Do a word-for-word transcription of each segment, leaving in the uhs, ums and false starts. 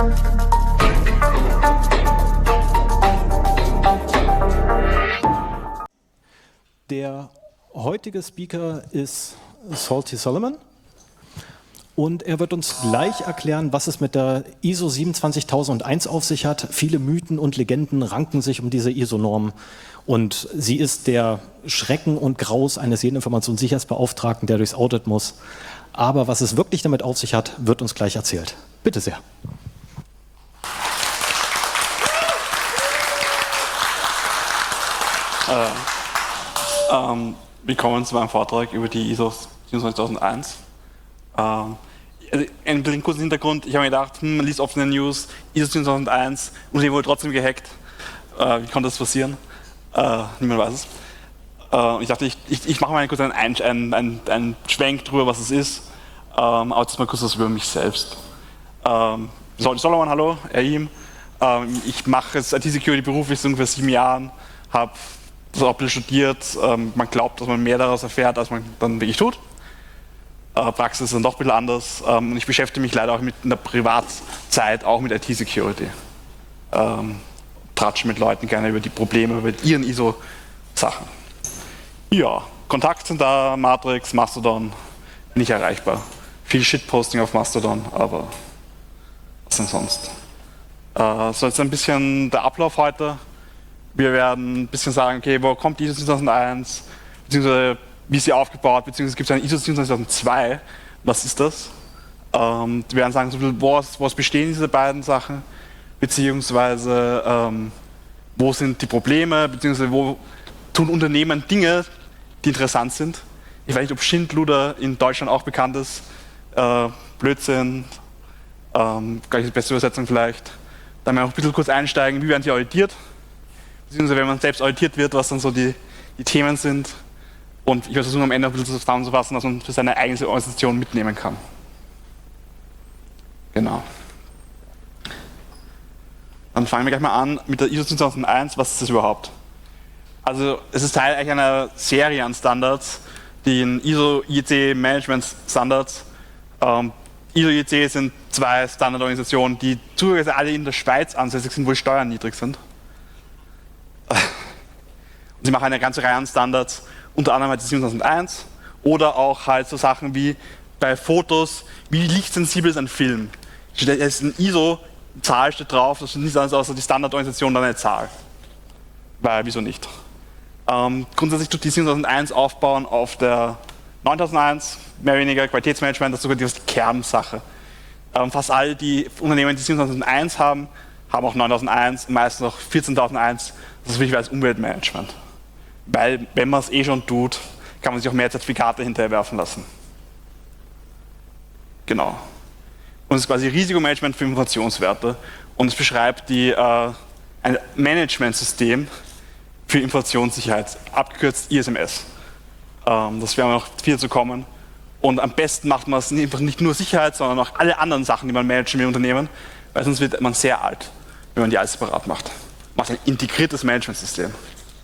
Der heutige Speaker ist Salty Solomon und er wird uns gleich erklären, was es mit der I S O siebenundzwanzigtausendeins auf sich hat. Viele Mythen und Legenden ranken sich um diese I S O-Norm und sie ist der Schrecken und Graus eines jeden Informationssicherheitsbeauftragten, der durchs Audit muss. Aber was es wirklich damit auf sich hat, wird uns gleich erzählt. Bitte sehr. Äh. Ähm, willkommen zu meinem Vortrag über die I S O siebenundzwanzigtausendeins. Ähm, also ein bisschen kurzen Hintergrund, ich habe mir gedacht, hm, man liest oft in den News, I S O siebenundzwanzigtausendeins und die wurde trotzdem gehackt. Äh, wie konnte das passieren? Äh, niemand weiß es. Äh, ich dachte, ich, ich, ich mache mal kurz einen, einen, einen, einen Schwenk drüber, was es ist, ähm, aber jetzt mal kurz was über mich selbst. Ähm, Salty Solomon, hallo, er, ihm. Ähm, ich mache jetzt I T-Security beruflich seit ungefähr sieben Jahren, habe das auch ein bisschen studiert, ähm, man glaubt, dass man mehr daraus erfährt, als man dann wirklich tut. Äh, Praxis ist dann doch ein bisschen anders ähm, und ich beschäftige mich leider auch mit in der Privatzeit auch mit I T-Security. Ähm, tratsche mit Leuten gerne über die Probleme, über ihren I S O-Sachen. Ja, Kontakt sind da, Matrix, Mastodon, bin ich erreichbar. Viel Shitposting auf Mastodon, aber was denn sonst? Äh, so jetzt ein bisschen der Ablauf heute. Wir werden ein bisschen sagen, okay, wo kommt die I S O siebenundzwanzigtausendeins, beziehungsweise wie ist sie aufgebaut, beziehungsweise gibt es eine I S O siebenundzwanzigtausendzwei, was ist das? Ähm, wir werden sagen, so woraus, woraus bestehen diese beiden Sachen, beziehungsweise ähm, wo sind die Probleme, beziehungsweise wo tun Unternehmen Dinge, die interessant sind. Ich weiß nicht, ob Schindluder in Deutschland auch bekannt ist, äh, Blödsinn, ähm, gleich die beste Übersetzung vielleicht. Dann werden wir auch ein bisschen kurz einsteigen, wie werden sie auditiert. Beziehungsweise wenn man selbst auditiert wird, was dann so die, die Themen sind. Und ich werde versuchen, am Ende ein bisschen zusammenzufassen, dass man für seine eigene Organisation mitnehmen kann. Genau. Dann fangen wir gleich mal an mit der I S O siebenundzwanzigtausendeins. Was ist das überhaupt? Also es ist Teil eigentlich einer Serie an Standards, die in I S O I E C Management Standards. Ähm, I S O I E C sind zwei Standardorganisationen, die zufälligerweise alle in der Schweiz ansässig sind, wo die Steuern niedrig sind. Und sie machen eine ganze Reihe an Standards, unter anderem halt die siebentausendeins oder auch halt so Sachen wie bei Fotos, wie lichtsensibel ist ein Film. Da ist ein I S O-Zahl steht drauf, das ist nichts anderes außer die Standardorganisation dann eine Zahl. Weil, wieso nicht? Ähm, grundsätzlich tut die siebentausendeins aufbauen auf der neuntausendeins, mehr oder weniger Qualitätsmanagement, das ist sogar die Kernsache. Ähm, fast alle die Unternehmen, die siebentausendeins haben, haben auch neuntausendeins, meistens auch vierzehntausendeins. Das ist wichtig als Umweltmanagement. Weil, wenn man es eh schon tut, kann man sich auch mehr Zertifikate hinterher werfen lassen. Genau. Und es ist quasi Risikomanagement für Informationswerte und es beschreibt die, äh, ein Managementsystem für Informationssicherheit, abgekürzt I S M S. Ähm, das werden wir noch viel zu kommen. Und am besten macht man es einfach nicht nur Sicherheit, sondern auch alle anderen Sachen, die man managen will im Unternehmen, weil sonst wird man sehr alt, wenn man die alles separat macht. Man macht ein integriertes Managementsystem.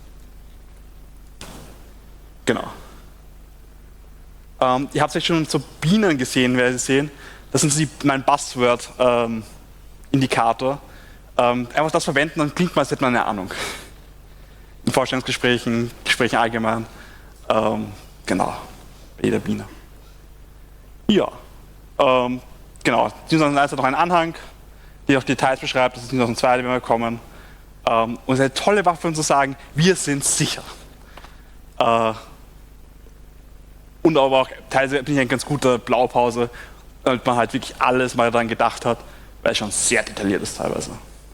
Genau. Ähm, ihr habt euch schon so Bienen gesehen, werdet ihr sehen. Das sind die, mein Buzzword-Indikator. Ähm, einfach das verwenden, dann klingt man, als hätte man eine Ahnung. In Vorstellungsgesprächen, Gesprächen allgemein. Ähm, genau, bei jeder Biene. Ja, ähm, genau. siebentausendeins hat noch einen Anhang, der auch Details beschreibt. Das ist siebentausendzwei, die wir kommen. Ähm, und es ist eine tolle Waffe, um zu sagen, wir sind sicher. Äh, und aber auch teilweise bin ich ein ganz guter Blaupause, damit man halt wirklich alles mal daran gedacht hat, weil es schon sehr detailliert ist teilweise.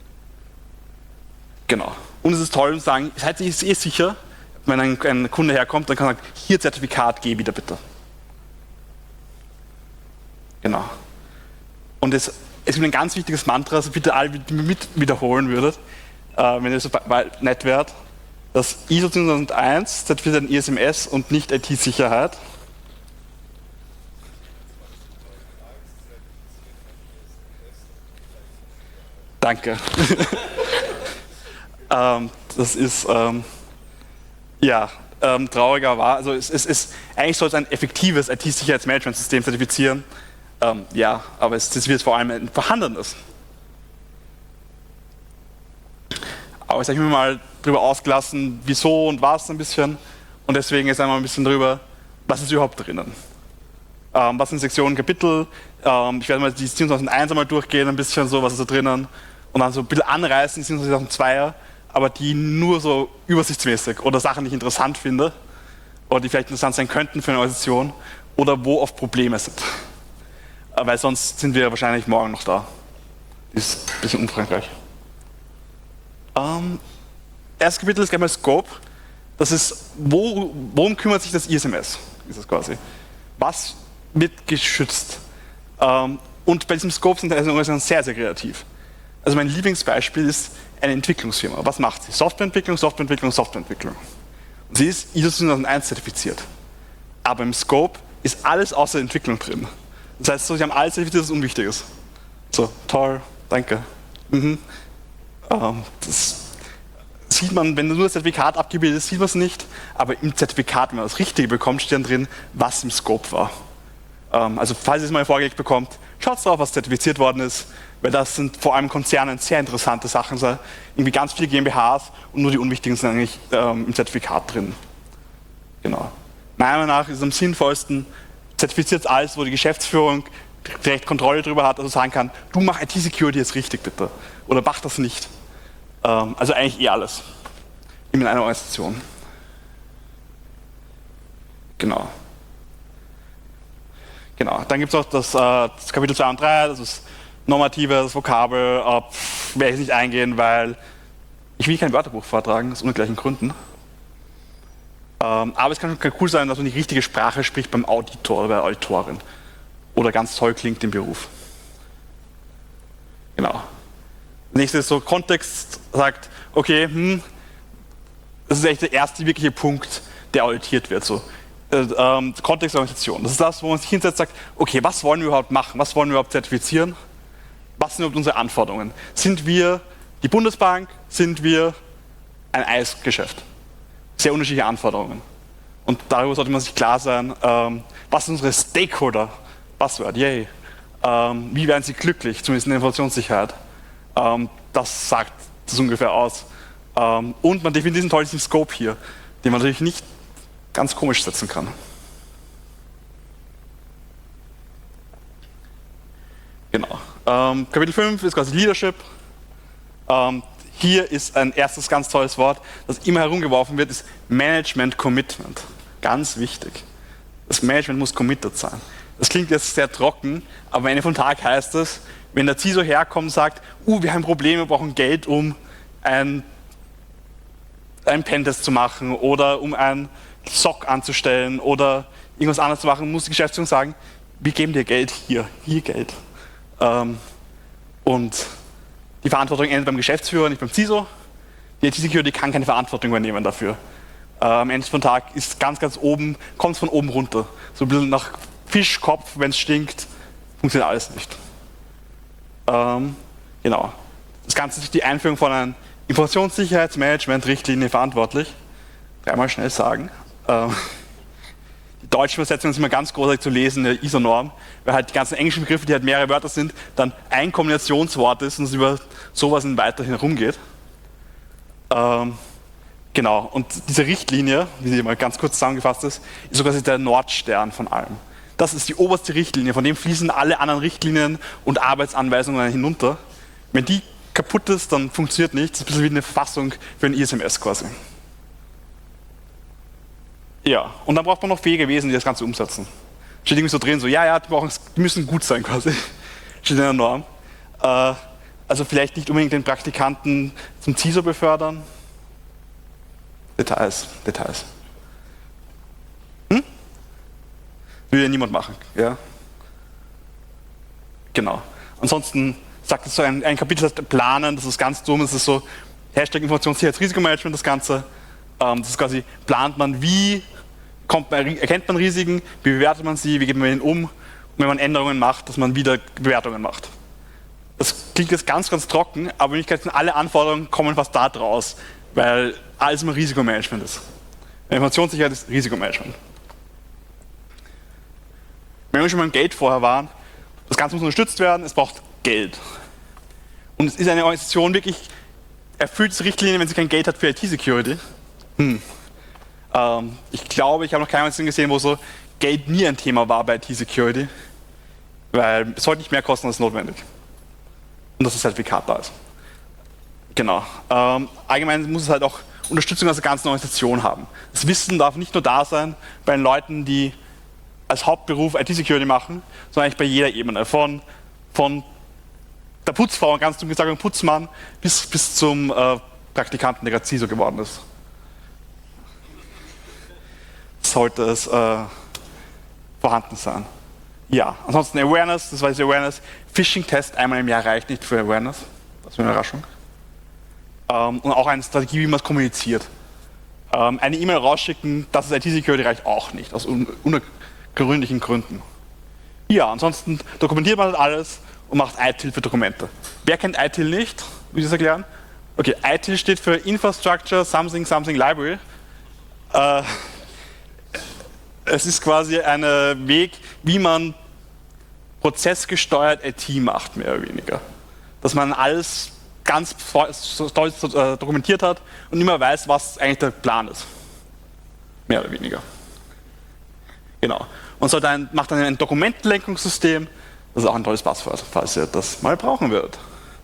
Genau. Und es ist toll, um zu sagen, seid ihr eh sicher, wenn ein, ein Kunde herkommt, dann kann er sagen, hier Zertifikat, geh wieder bitte. Genau. Und es, es gibt ein ganz wichtiges Mantra, das bitte alle mit wiederholen würdet, äh, wenn ihr so nett wärt. Das I S O siebentausendeins zertifiziert ein I S M S und nicht I T-Sicherheit. Danke. ähm, das ist, ähm, ja, ähm, trauriger war. Also es, es ist, eigentlich soll es ein effektives I T-Sicherheitsmanagementsystem zertifizieren. Ähm, ja, aber es zertifiziert vor allem ein vorhandenes. Aber jetzt habe ich mir mal darüber ausgelassen, wieso und was ein bisschen. Und deswegen jetzt einmal ein bisschen darüber, was ist überhaupt drinnen. Ähm, was sind Sektionen, Kapitel. Ähm, ich werde mal die Sieben zweitausendeins einmal durchgehen, ein bisschen so, was ist da drinnen. Und dann so ein bisschen anreißen, die Sieben zweitausendzweier, aber die nur so übersichtsmäßig oder Sachen, die ich interessant finde oder die vielleicht interessant sein könnten für eine Organisation oder wo oft Probleme sind. Äh, weil sonst sind wir wahrscheinlich morgen noch da. Das ist ein bisschen umfangreich. Ähm, erstes Kapitel ist gleich mal Scope. Das ist, wo, worum kümmert sich das I S M S? Ist das quasi. Was wird geschützt? Ähm, und bei diesem Scope sind die Organisationen sehr, sehr kreativ. Also mein Lieblingsbeispiel ist eine Entwicklungsfirma. Was macht sie? Softwareentwicklung, Softwareentwicklung, Softwareentwicklung. Und sie ist I S O sieben tausend eins zertifiziert. Aber im Scope ist alles außer Entwicklung drin. Das heißt, so, sie haben alles zertifiziert, das unwichtig ist. So, toll, danke. Mhm. Ähm, das sieht man, wenn nur das Zertifikat abgebildet ist, sieht man es nicht. Aber im Zertifikat, wenn man das Richtige bekommt, steht dann drin, was im Scope war. Ähm, also falls ihr es mal vorgelegt bekommt, schaut drauf, was zertifiziert worden ist. Weil das sind vor allem Konzernen sehr interessante Sachen. So, irgendwie ganz viele GmbHs und nur die unwichtigen sind eigentlich ähm, im Zertifikat drin. Genau. Meiner Meinung nach ist es am sinnvollsten, zertifiziert alles, wo die Geschäftsführung direkt Kontrolle darüber hat, also sagen kann, du mach I T-Security jetzt richtig bitte. Oder mach das nicht. Ähm, also eigentlich eh alles. In einer Organisation. Genau. Genau. Dann gibt es auch das, äh, das Kapitel zwei und drei, das ist normative, das Vokabel, äh, werde ich nicht eingehen, weil ich will kein Wörterbuch vortragen, aus ungleichen Gründen. Ähm, aber es kann schon cool sein, dass man die richtige Sprache spricht beim Auditor oder bei der Auditorin. Oder ganz toll klingt im Beruf. Genau. Nächstes ist so Kontext, sagt, okay, hm, das ist echt der erste wirkliche Punkt, der auditiert wird. So. Ähm, Kontextorganisation. Das ist das, wo man sich hinsetzt und sagt, okay, was wollen wir überhaupt machen? Was wollen wir überhaupt zertifizieren? Was sind überhaupt unsere Anforderungen? Sind wir die Bundesbank? Sind wir ein Eisgeschäft? Sehr unterschiedliche Anforderungen. Und darüber sollte man sich klar sein, ähm, was sind unsere Stakeholder? Buzzword, yay. Ähm, wie werden sie glücklich, zumindest in der Informationssicherheit? Ähm, das sagt das ungefähr aus. Ähm, und man definiert diesen tollen Scope hier, den man natürlich nicht ganz komisch setzen kann. Genau. Ähm, Kapitel fünf ist quasi Leadership. Ähm, hier ist ein erstes ganz tolles Wort, das immer herumgeworfen wird, ist Management Commitment. Ganz wichtig. Das Management muss committed sein. Das klingt jetzt sehr trocken, aber am Ende vom Tag heißt es, wenn der C I S O herkommt und sagt, uh, wir haben Probleme, wir brauchen Geld, um ein, ein Pentest zu machen oder um ein S O C anzustellen oder irgendwas anderes zu machen, muss die Geschäftsführung sagen, wir geben dir Geld hier, hier Geld. Ähm, und die Verantwortung endet beim Geschäftsführer, nicht beim C I S O. Die I T-Security kann keine Verantwortung übernehmen dafür. Äh, am Ende vom Tag ist ganz, ganz oben, kommt es von oben runter. So ein bisschen nach Fischkopf, wenn es stinkt, funktioniert alles nicht. Ähm, genau. Das Ganze ist die Einführung von einer Informationssicherheitsmanagement-Richtlinie verantwortlich. Dreimal schnell sagen. Ähm, die deutsche Übersetzung ist immer ganz großartig zu lesen, in der I S O-Norm, weil halt die ganzen englischen Begriffe, die halt mehrere Wörter sind, dann ein Kombinationswort ist und es über sowas weiterhin herumgeht. Ähm, genau. Und diese Richtlinie, wie sie mal ganz kurz zusammengefasst ist, ist so quasi der Nordstern von allem. Das ist die oberste Richtlinie, von dem fließen alle anderen Richtlinien und Arbeitsanweisungen hinunter. Wenn die kaputt ist, dann funktioniert nichts. Das ist ein bisschen wie eine Verfassung für ein I S M S quasi. Ja, und dann braucht man noch fähige Wesen, die das Ganze umsetzen. Steht irgendwie so drin, so, ja, ja, die, brauchen, die müssen gut sein quasi. Steht in der Norm. Äh, also vielleicht nicht unbedingt den Praktikanten zum C I S O befördern. Details, Details. Will ja niemand machen. Ja? Genau. Ansonsten sagt es so ein, ein Kapitel, das heißt Planen, das ist ganz dumm, das ist so Hashtag Informationssicherheitsrisikomanagement, das Ganze. Ähm, das ist quasi, plant man, wie kommt man, erkennt man Risiken, wie bewertet man sie, wie geht man mit ihnen um, und wenn man Änderungen macht, dass man wieder Bewertungen macht. Das klingt jetzt ganz, ganz trocken, aber in Wirklichkeit sind alle Anforderungen kommen fast da draus, weil alles immer Risikomanagement ist. Informationssicherheit ist Risikomanagement. Wenn wir schon beim Geld vorher waren, das Ganze muss unterstützt werden, es braucht Geld. Und es ist eine Organisation wirklich erfüllt diese Richtlinie, wenn sie kein Gate hat für I T-Security? Hm. Ähm, ich glaube, ich habe noch keinen einzigen gesehen, wo so Gate nie ein Thema war bei I T-Security, weil es sollte nicht mehr kosten als notwendig. Und dass das Zertifikat da ist. Genau. Ähm, allgemein muss es halt auch Unterstützung aus der ganzen Organisation haben. Das Wissen darf nicht nur da sein bei den Leuten, die als Hauptberuf I T-Security machen, sondern eigentlich bei jeder Ebene. Von, von der Putzfrau, ganz dumm gesagt, Putzmann, bis, bis zum äh, Praktikanten, der gerade C I S O geworden ist. Sollte es äh, vorhanden sein. Ja, ansonsten Awareness, das war diese Awareness. Phishing-Test einmal im Jahr reicht nicht für Awareness. Das ist eine Überraschung. Ähm, und auch eine Strategie, wie man es kommuniziert. Ähm, eine E-Mail rausschicken, das ist I T-Security, reicht auch nicht, aus un unergründlichen Gründen. Ja, ansonsten dokumentiert man halt alles und macht I T I L für Dokumente. Wer kennt I T I L nicht? Will ich das erklären? Okay, I T I L steht für Infrastructure Something Something Library. Äh, es ist quasi ein Weg, wie man prozessgesteuert I T macht, mehr oder weniger. Dass man alles ganz toll dokumentiert hat und immer weiß, was eigentlich der Plan ist. Mehr oder weniger. Genau. Und so dann macht dann ein Dokumentenlenkungssystem. Das ist auch ein tolles Passwort, falls ihr das mal brauchen würdet.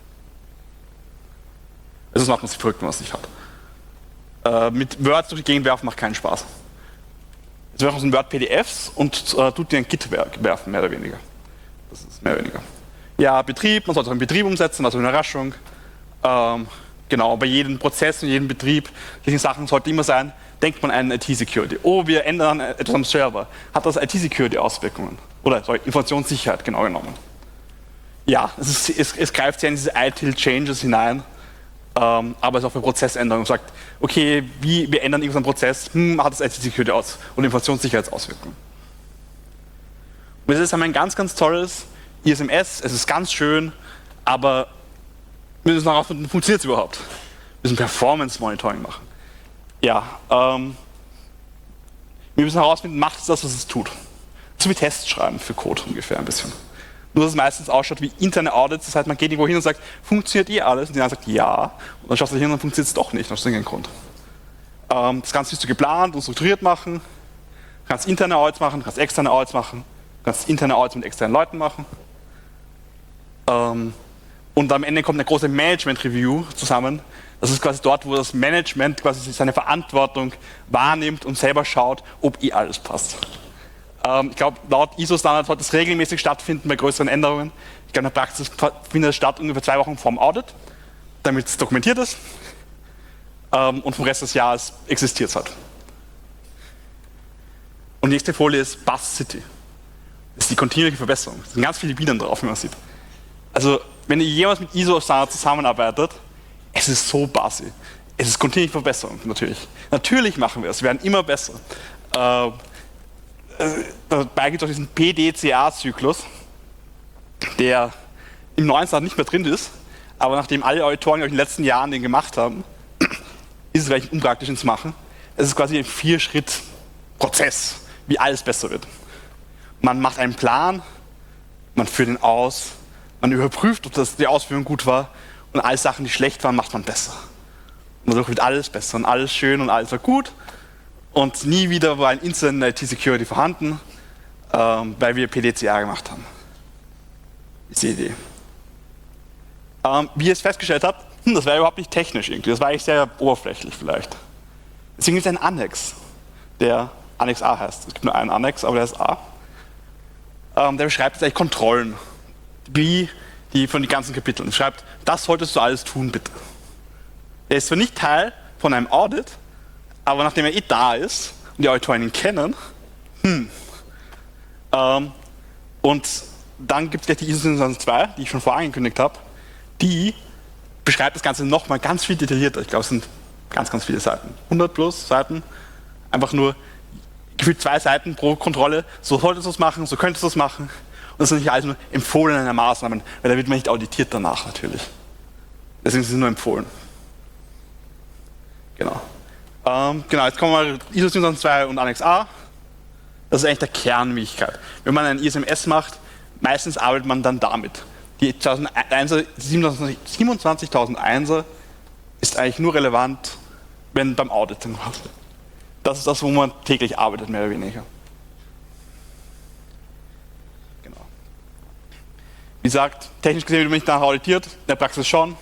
Also das macht man sich verrückt, wenn man es nicht hat. Äh, mit Word durch die Gegend werfen macht keinen Spaß. Jetzt werfen wir Word P D Fs und äh, tut die in Git werfen, mehr oder weniger. Das ist mehr oder weniger. Ja, Betrieb, man sollte auch einen Betrieb umsetzen, also eine Überraschung. Ähm, genau, bei jedem Prozess und jedem Betrieb, solche Sachen sollte immer sein, denkt man an I T-Security. Oh, wir ändern etwas am Server. Hat das I T-Security-Auswirkungen? Oder sorry, Informationssicherheit, genau genommen. Ja, es, ist, es, es greift sehr in diese I T I L-Changes hinein, ähm, aber es ist auch für Prozessänderungen. Sagt, okay, wie, wir ändern irgendeinen Prozess, hm, hat das I T-Security aus und Informationssicherheitsauswirkungen. Und das ist ein ganz, ganz tolles I S M S, es ist ganz schön, aber wir müssen herausfinden, funktioniert es überhaupt? Wir müssen Performance-Monitoring machen. Ja, ähm, wir müssen herausfinden, macht es das, was es tut? So wie Tests schreiben für Code ungefähr ein bisschen. Nur, dass es meistens ausschaut wie interne Audits, das heißt, man geht irgendwo hin und sagt, funktioniert eh alles? Und die andere sagt, ja. Und dann schaust du hin und dann funktioniert es doch nicht, aus irgendeinem Grund. Ähm, das Ganze ist so geplant und strukturiert machen. Du kannst interne Audits machen, du kannst externe Audits machen, du kannst interne Audits mit externen Leuten machen. Ähm, und am Ende kommt eine große Management-Review zusammen. Das ist quasi dort, wo das Management quasi seine Verantwortung wahrnimmt und selber schaut, ob eh alles passt. Ähm, ich glaube, laut I S O-Standard sollte das regelmäßig stattfinden bei größeren Änderungen. Ich glaube, in der Praxis findet es statt ungefähr zwei Wochen vorm Audit, damit es dokumentiert ist. Ähm, und vom Rest des Jahres existiert es halt. Und die nächste Folie ist Buzz City. Das ist die kontinuierliche Verbesserung. Es sind ganz viele Bienen drauf, wie man sieht. Also, wenn ihr jemals mit I S O-Standard zusammenarbeitet, es ist so buzzy. Es ist kontinuierliche Verbesserung, natürlich. Natürlich machen wir es, wir werden immer besser. Äh, äh, dabei gibt es auch diesen P D C A-Zyklus, der im neuen Standard nicht mehr drin ist, aber nachdem alle Auditoren in den letzten Jahren den gemacht haben, ist es vielleicht unpraktisch, ihn zu machen. Es ist quasi ein Vier-Schritt-Prozess, wie alles besser wird. Man macht einen Plan, man führt ihn aus, man überprüft, ob das die Ausführung gut war und alle Sachen, die schlecht waren, macht man besser. Und dadurch wird alles besser und alles schön und alles war gut und nie wieder war ein Incident in I T-Security vorhanden, ähm, weil wir P D C A gemacht haben. Ist die Idee. Ähm, wie ihr es festgestellt habt, hm, das war überhaupt nicht technisch irgendwie, das war eigentlich sehr oberflächlich vielleicht. Deswegen gibt es einen Annex, der Annex A heißt. Es gibt nur einen Annex, aber der ist A. Ähm, der beschreibt jetzt eigentlich Kontrollen, wie die von den ganzen Kapiteln. Er schreibt, das solltest du alles tun, bitte. Der ist zwar nicht Teil von einem Audit, aber nachdem er eh da ist und die Auditoren ihn kennen, hm, ähm, und dann gibt es gleich die I S O zweitausendzwei, die ich schon vorher angekündigt habe, die beschreibt das Ganze nochmal ganz viel detaillierter. Ich glaube, es sind ganz, ganz viele Seiten. hundert plus Seiten. Einfach nur gefühlt zwei Seiten pro Kontrolle. So solltest du es machen, so könntest du es machen. Und das sind nicht alles nur empfohlene Maßnahmen, weil da wird man nicht auditiert danach natürlich. Deswegen sind sie nur empfohlen. Genau. Ähm, genau, jetzt kommen wir I S O zweitausendzwei und Annex A. Das ist eigentlich der Kernmöglichkeit. Wenn man ein I S M S macht, meistens arbeitet man dann damit. Die siebenundzwanzigtausendeins ist eigentlich nur relevant, wenn beim Audit gemacht wird. Das ist das, wo man täglich arbeitet, mehr oder weniger. Genau. Wie gesagt, technisch gesehen wird man nicht nachher auditiert, in der Praxis schon.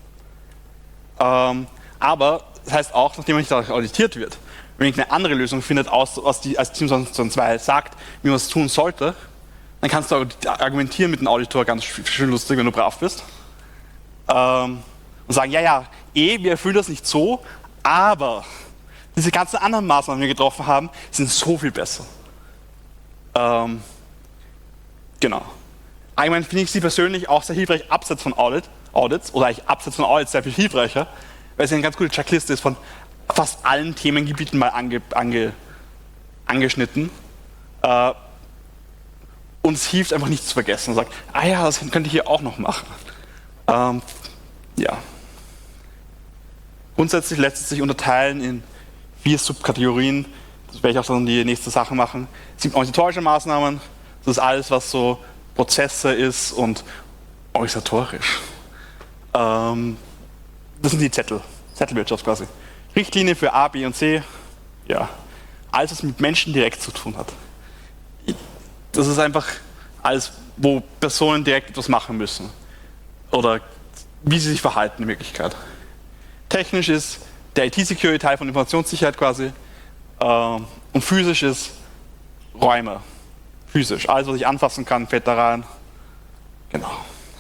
Ähm, aber das heißt auch, nachdem man nicht dadurch auditiert wird, wenn ich eine andere Lösung findet, aus, was die als Team zweitausendzwei sagt, wie man es tun sollte, dann kannst du argumentieren mit dem Auditor, ganz schön lustig, wenn du brav bist. Ähm, und sagen, ja, ja, eh, wir erfüllen das nicht so, aber diese ganzen anderen Maßnahmen, die wir getroffen haben, sind so viel besser. Ähm, genau. Allgemein finde ich sie persönlich auch sehr hilfreich, abseits von Audit, Audits, oder eigentlich abseits von Audits sehr viel hilfreicher, weil es eine ganz gute Checkliste ist von fast allen Themengebieten mal ange, ange, angeschnitten. Äh, und es hilft einfach nichts zu vergessen. Und sagt, ah ja, das könnte ich hier auch noch machen. Ähm, ja. Grundsätzlich lässt es sich unterteilen in vier Subkategorien. Das werde ich auch dann die nächste Sache machen. Es gibt organisatorische Maßnahmen. Das ist alles, was so Prozesse ist und organisatorisch. Ähm, das sind die Zettel. Zettelwirtschaft quasi. Richtlinie für A, B und C. Ja. Alles, was mit Menschen direkt zu tun hat. Das ist einfach alles, wo Personen direkt etwas machen müssen. Oder wie sie sich verhalten in Wirklichkeit. Technisch ist der I T-Security-Teil von Informationssicherheit quasi. Ähm, und physisch ist Räume. Physisch. Alles, was ich anfassen kann, fällt da rein. Genau.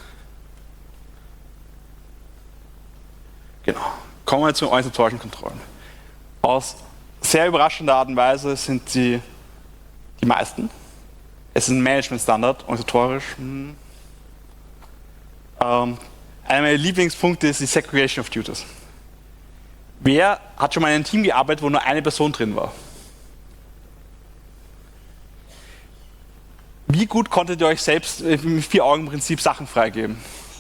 Genau. Kommen wir zu organisatorischen Kontrollen. Aus sehr überraschender Art und Weise sind sie die meisten. Es ist ein Management-Standard, organisatorisch. Hm. Ähm, einer meiner Lieblingspunkte ist die Segregation of Duties. Wer hat schon mal in einem Team gearbeitet, wo nur eine Person drin war? Wie gut konntet ihr euch selbst im Vier-Augen-Prinzip Sachen freigeben?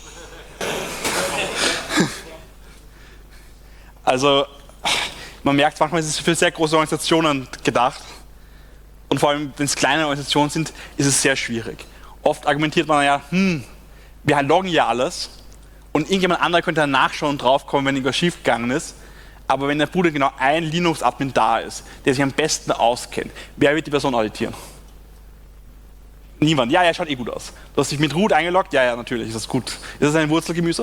Also, man merkt manchmal, es ist für sehr große Organisationen gedacht. Und vor allem, wenn es kleine Organisationen sind, ist es sehr schwierig. Oft argumentiert man ja, hm, wir loggen ja alles und irgendjemand anderer könnte dann nachschauen und draufkommen, wenn irgendwas schief gegangen ist. Aber wenn der Bruder genau ein Linux-Admin da ist, der sich am besten auskennt, wer wird die Person auditieren? Niemand. Ja, ja, schaut eh gut aus. Du hast dich mit Root eingeloggt? Ja, ja, natürlich, ist das gut. Ist das ein Wurzelgemüse?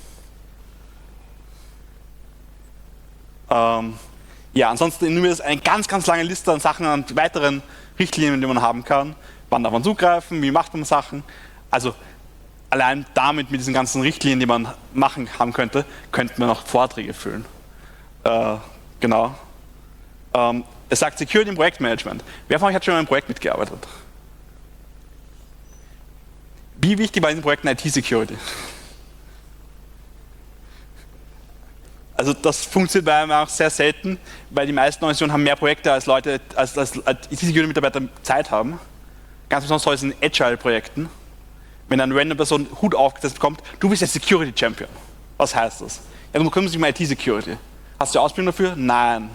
Ähm, ja, ansonsten nehmen wir das eine ganz, ganz lange Liste an Sachen, an weiteren Richtlinien, die man haben kann. Wann darf man zugreifen? Wie macht man Sachen? Also allein damit, mit diesen ganzen Richtlinien, die man machen haben könnte, könnten wir noch Vorträge füllen. Äh, genau. Ähm, es sagt Security im Projektmanagement. Wer von euch hat schon in einem Projekt mitgearbeitet? Wie wichtig war in den Projekten I T-Security? Also das funktioniert bei einem auch sehr selten, weil die meisten Organisationen haben mehr Projekte als Leute, als, als, als I T-Security-Mitarbeiter Zeit haben. Ganz besonders heute in Agile-Projekten. Wenn eine random Person Hut aufgesetzt bekommt, du bist der Security-Champion. Was heißt das? Ja, du kümmerst dich um I T-Security. Hast du Ausbildung dafür? Nein.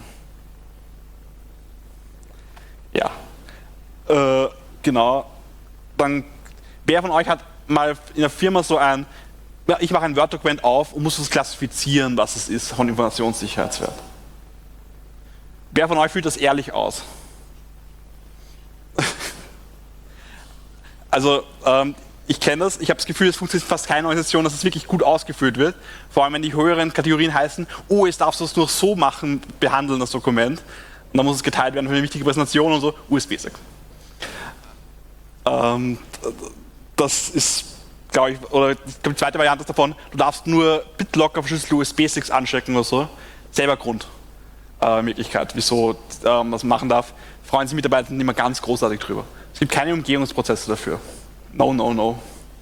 Ja. Äh, genau. Dann, wer von euch hat mal in der Firma so ein, ja, ich mache ein Word-Dokument auf und muss es klassifizieren, was es ist von Informationssicherheitswert. Wer von euch fühlt das ehrlich aus? Also, ähm, ich kenne das, ich habe das Gefühl, es funktioniert fast keine Organisation, dass es wirklich gut ausgefüllt wird. Vor allem, wenn die höheren Kategorien heißen, oh, jetzt darfst du es nur so machen, behandeln, das Dokument. Und dann muss es geteilt werden für eine wichtige Präsentation und so, U S B-Stick. Ähm, das ist, glaube ich, oder die zweite Variante davon, du darfst nur BitLocker verschlüsselte U S B-Sticks anstecken oder so. Selber Grund, äh, Möglichkeit, wieso äh, man das machen darf. Freuen sich Mitarbeiter immer ganz großartig drüber. Es gibt keine Umgehungsprozesse dafür. No, no, no.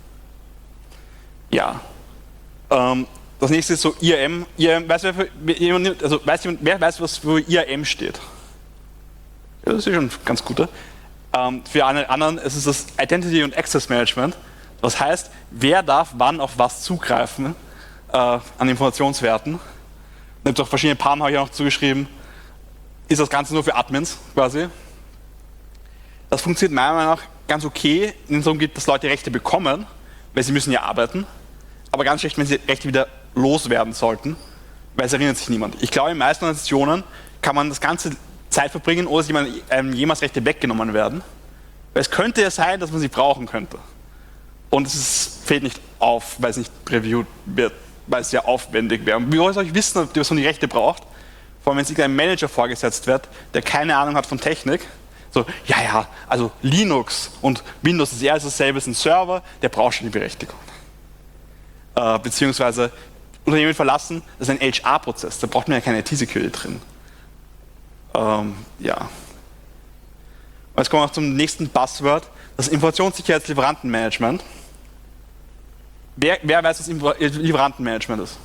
Ja. Ähm, das nächste ist so I A M. I A M, weiß wer, für, also weiß jemand, wer weiß, was für I A M steht? Ja, das ist schon ganz guter. Ähm, für alle anderen ist es das Identity und Access Management. Das heißt, wer darf wann auf was zugreifen äh, an Informationswerten. Da gibt es auch verschiedene Paaren, habe ich auch noch zugeschrieben. Ist das Ganze nur für Admins quasi. Das funktioniert meiner Meinung nach ganz okay, wenn es darum geht, dass Leute Rechte bekommen, weil sie müssen ja arbeiten. Aber ganz schlecht, wenn sie Rechte wieder loswerden sollten, weil es erinnert sich niemand. Ich glaube, in den meisten Organisationen kann man das ganze Zeit verbringen, ohne dass jemand, ähm, jemals Rechte weggenommen werden. Weil es könnte ja sein, dass man sie brauchen könnte. Und es ist, fällt nicht auf, weil es nicht reviewed wird, weil es sehr aufwendig wäre. Und wie soll ich wissen, ob die Person die Rechte braucht? Vor allem, wenn sich ein Manager vorgesetzt wird, der keine Ahnung hat von Technik. So, ja, ja, also Linux und Windows ist eher als dasselbe, ist ein Server, der braucht schon die Berechtigung. Äh, beziehungsweise Unternehmen verlassen, das ist ein H R-Prozess, da braucht man ja keine I T-Security drin. Ähm, ja. Und jetzt kommen wir auch zum nächsten Buzzword, das Informationssicherheitslieferantenmanagement. Wer, wer weiß, was Lieferantenmanagement ist?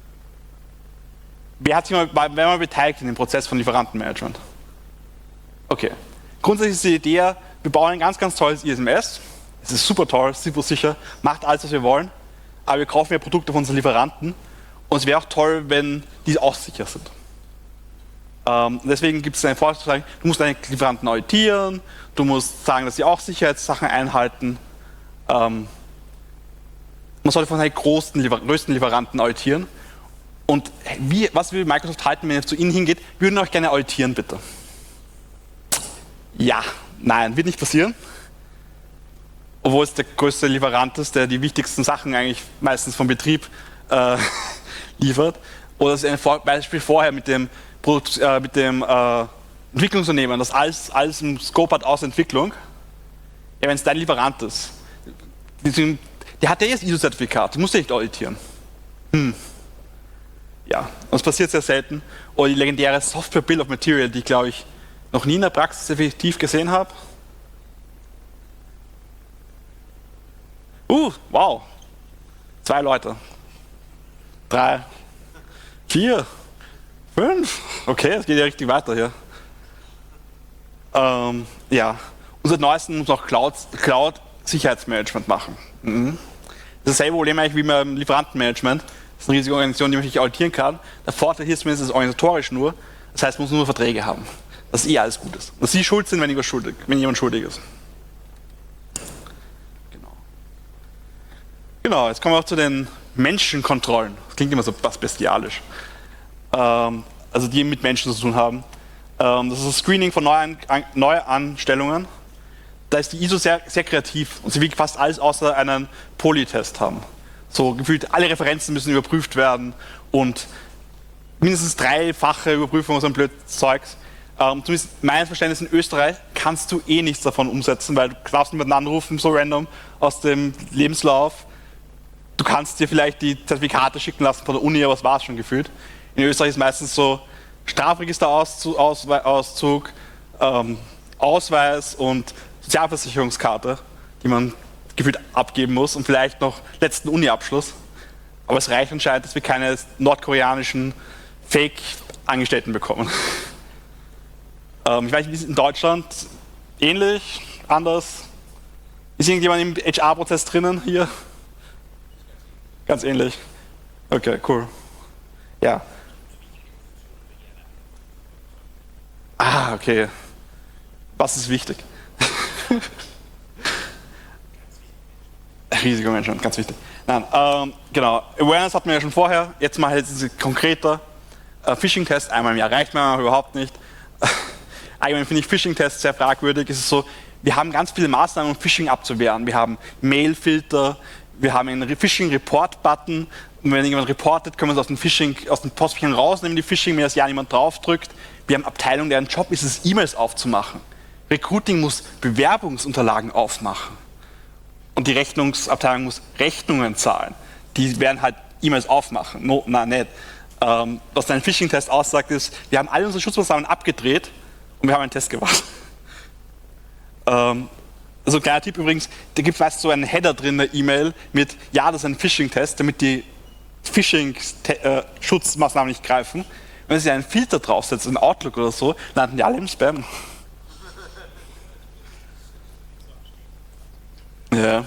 Wer hat sich mal, wer mal beteiligt in dem Prozess von Lieferantenmanagement? Okay. Grundsätzlich ist die Idee, wir bauen ein ganz, ganz tolles I S M S. Es ist super toll, super sicher, macht alles, was wir wollen, aber wir kaufen ja Produkte von unseren Lieferanten und es wäre auch toll, wenn die auch sicher sind. Ähm, deswegen gibt es einen Vorschlag zu sagen, du musst deine Lieferanten auditieren, du musst sagen, dass sie auch Sicherheitssachen einhalten. Ähm, man sollte von seinen großen, größten Lieferanten auditieren. Und wie, was will Microsoft halten, wenn ihr zu ihnen hingeht? Wir würden euch gerne auditieren, bitte. Ja, nein, wird nicht passieren. Obwohl es der größte Lieferant ist, der die wichtigsten Sachen eigentlich meistens vom Betrieb äh, liefert. Oder es ist ein Beispiel vorher mit dem, Produkt, äh, mit dem äh, Entwicklungsunternehmen, das alles, alles im Scope hat aus Entwicklung. Ja, wenn es dein Lieferant ist, der hat ja jetzt I S O-Zertifikat, du musst ja nicht auditieren. Hm. Ja, und das passiert sehr selten. Oder die legendäre Software Bill of Material, die, glaube ich, noch nie in der Praxis effektiv gesehen habe. Uh, wow. Zwei Leute. Drei. Vier. Fünf. Okay, es geht ja richtig weiter hier. Ähm, ja. Und seit neuestem muss auch Cloud, Cloud Sicherheitsmanagement machen. Mhm. Das ist dasselbe Problem eigentlich wie beim Lieferantenmanagement. Das ist eine riesige Organisation, die man nicht auditieren kann. Der Vorteil hier ist zumindest, es ist organisatorisch nur. Das heißt, man muss nur Verträge haben. Dass eh alles gut ist. Dass sie schuld sind, wenn, ich schuldig, wenn jemand schuldig ist. Genau. Genau, jetzt kommen wir auch zu den Menschenkontrollen. Das klingt immer so was bestialisch. Ähm, also die mit Menschen zu tun haben. Ähm, das ist das Screening von neuen An Neuanstellungen. Da ist die I S O sehr, sehr kreativ und sie will fast alles außer einen Polytest haben. So gefühlt alle Referenzen müssen überprüft werden und mindestens dreifache Überprüfungen so ein blöd Zeugs. Ähm, zumindest meines Verständnis in Österreich kannst du eh nichts davon umsetzen, weil du darfst niemanden anrufen, so random aus dem Lebenslauf. Du kannst dir vielleicht die Zertifikate schicken lassen von der Uni, aber das war es schon gefühlt. In Österreich ist meistens so Strafregisterauszug, Auszug, ähm, Ausweis und Sozialversicherungskarte, die man gefühlt abgeben muss und vielleicht noch letzten Uni-Abschluss. Aber es reicht anscheinend, dass wir keine nordkoreanischen Fake-Angestellten bekommen. ähm, ich weiß nicht, wie es in Deutschland ähnlich, anders. Ist irgendjemand im H R-Prozess drinnen hier? Ganz ähnlich. Okay, cool. Ja. Ah, okay. Was ist wichtig? Risikomanagement, ganz wichtig. Nein, ähm, genau. Awareness hatten wir ja schon vorher. Jetzt mal jetzt konkreter. Äh, Phishing-Test einmal im Jahr reicht mir überhaupt nicht. Allgemein finde ich Phishing-Tests sehr fragwürdig. Es ist so, wir haben ganz viele Maßnahmen, um Phishing abzuwehren. Wir haben Mail-Filter, wir haben einen Phishing-Report-Button. Und wenn jemand reportet, können wir es aus dem Phishing, aus dem Postphishing rausnehmen, die Phishing, wenn das ja niemand draufdrückt. Wir haben Abteilungen, deren Job ist es, E-Mails aufzumachen. Recruiting muss Bewerbungsunterlagen aufmachen. Und die Rechnungsabteilung muss Rechnungen zahlen. Die werden halt E-Mails aufmachen. No, nein, nicht. Ähm, was dein Phishing-Test aussagt, ist, wir haben alle unsere Schutzmaßnahmen abgedreht und wir haben einen Test gemacht. ähm, also ein kleiner Tipp übrigens, da gibt es meist so einen Header drin in der E-Mail mit, ja, das ist ein Phishing-Test, damit die Phishing-Schutzmaßnahmen nicht greifen. Wenn Sie einen Filter draufsetzen, in Outlook oder so, landen die alle im Spam. Ja.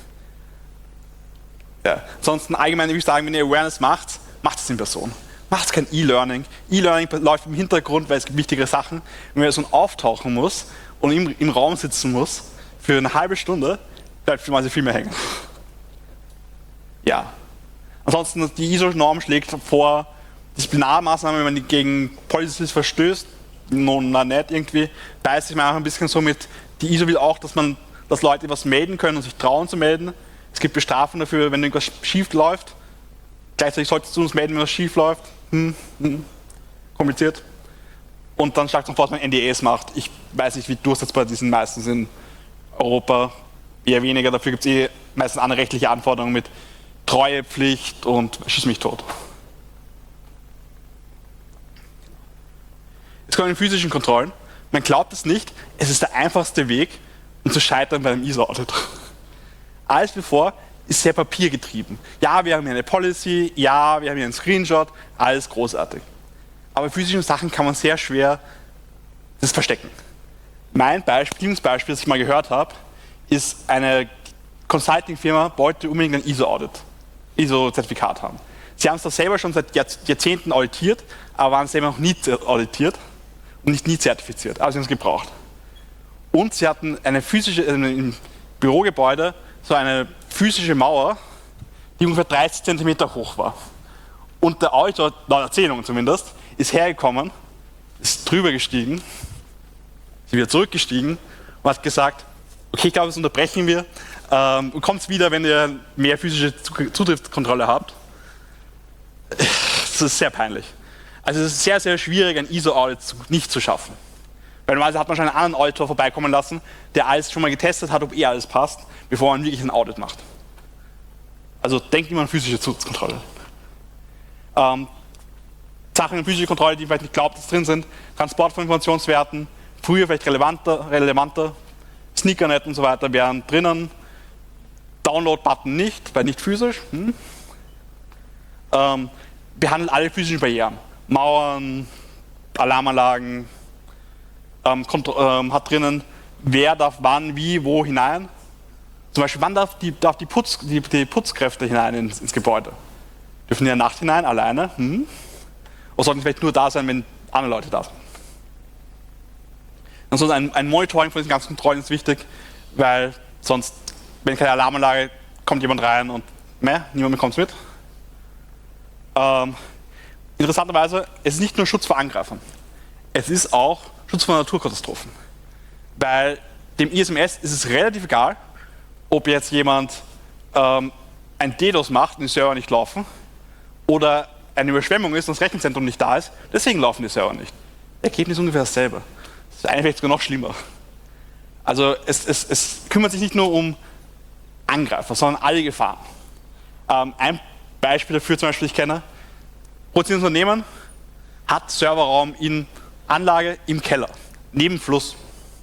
Ja. Ansonsten allgemein würde ich sagen, wenn ihr Awareness macht, macht es in Person. Macht kein E-Learning. E-Learning läuft im Hintergrund, weil es gibt wichtige Sachen. Wenn man so auftauchen muss und im, im Raum sitzen muss, für eine halbe Stunde, bleibt viel mehr hängen. Ja. Ansonsten, die I S O-Norm schlägt vor, Disziplinarmaßnahmen, wenn man gegen Policies verstößt, nun na nicht irgendwie, beißt sich man auch ein bisschen so mit, die I S O will auch, dass man, dass Leute was melden können und sich trauen zu melden. Es gibt Bestrafungen dafür, wenn irgendwas schief läuft. Gleichzeitig solltest du uns melden, wenn was schief läuft. Hm, hm, kompliziert. Und dann schlagt man vor, dass man N D As macht. Ich weiß nicht, wie durchsetzbar die sind meistens in Europa. Eher weniger, dafür gibt es eh meistens andere rechtliche Anforderungen mit Treuepflicht und schieß mich tot. Jetzt kommen wir in physischen Kontrollen. Man glaubt es nicht, es ist der einfachste Weg, um zu scheitern bei einem I S O-Audit. Alles bevor ist sehr papiergetrieben. Ja, wir haben hier eine Policy, ja, wir haben hier einen Screenshot, alles großartig. Aber physische Sachen kann man sehr schwer das verstecken. Mein Beispiel, Beispiel, das ich mal gehört habe, ist eine Consulting-Firma wollte unbedingt ein I S O-Audit, I S O-Zertifikat haben. Sie haben es da selber schon seit Jahrzehnten auditiert, aber waren selber noch nie auditiert und nicht nie zertifiziert, aber sie haben es gebraucht. Und sie hatten eine physische, äh, im Bürogebäude so eine physische Mauer, die ungefähr dreißig Zentimeter hoch war. Und der Auditor, laut Erzählung zumindest, ist hergekommen, ist drüber gestiegen, ist wieder zurückgestiegen und hat gesagt, okay, ich glaube, das unterbrechen wir ähm, und kommt wieder, wenn ihr mehr physische Zutrittskontrolle habt. Das ist sehr peinlich. Also es ist sehr, sehr schwierig, ein I S O-Audit nicht zu schaffen. Weil normalerweise hat man schon einen anderen Auditor vorbeikommen lassen, der alles schon mal getestet hat, ob eh alles passt, bevor man wirklich ein Audit macht. Also denkt immer an physische Zutrittskontrolle. Ähm, Sachen in physischer Kontrolle, die vielleicht nicht glaubt, dass drin sind, Transport von Informationswerten, früher vielleicht relevanter, relevanter Sneakernet und so weiter wären drinnen, Download-Button nicht, weil nicht physisch. Hm. Ähm, behandelt alle physischen Barrieren, Mauern, Alarmanlagen, ähm, ähm, hat drinnen, wer darf wann, wie, wo hinein. Zum Beispiel, wann darf die, darf die, Putz, die, die Putzkräfte hinein ins, ins Gebäude? Dürfen die in der Nacht hinein, alleine? Hm. Oder sollten vielleicht nur da sein, wenn andere Leute da sind? Ansonsten ein, ein Monitoring von diesen ganzen Kontrollen ist wichtig, weil sonst, wenn keine Alarmanlage, kommt jemand rein und meh, niemand bekommt es mit. Ähm, interessanterweise, es ist nicht nur Schutz vor Angreifern, es ist auch Schutz vor Naturkatastrophen. Weil dem I S M S ist es relativ egal, ob jetzt jemand ähm, ein DDoS macht und die Server nicht laufen oder eine Überschwemmung ist und das Rechenzentrum nicht da ist, deswegen laufen die Server nicht. Das Ergebnis ist ungefähr dasselbe. Das ist eigentlich vielleicht sogar noch schlimmer. Also es, es, es kümmert sich nicht nur um Angreifer, sondern alle Gefahren. Ähm, ein Beispiel dafür zum Beispiel, ich kenne, produzierendes Unternehmen hat Serverraum in Anlage im Keller, neben Fluss.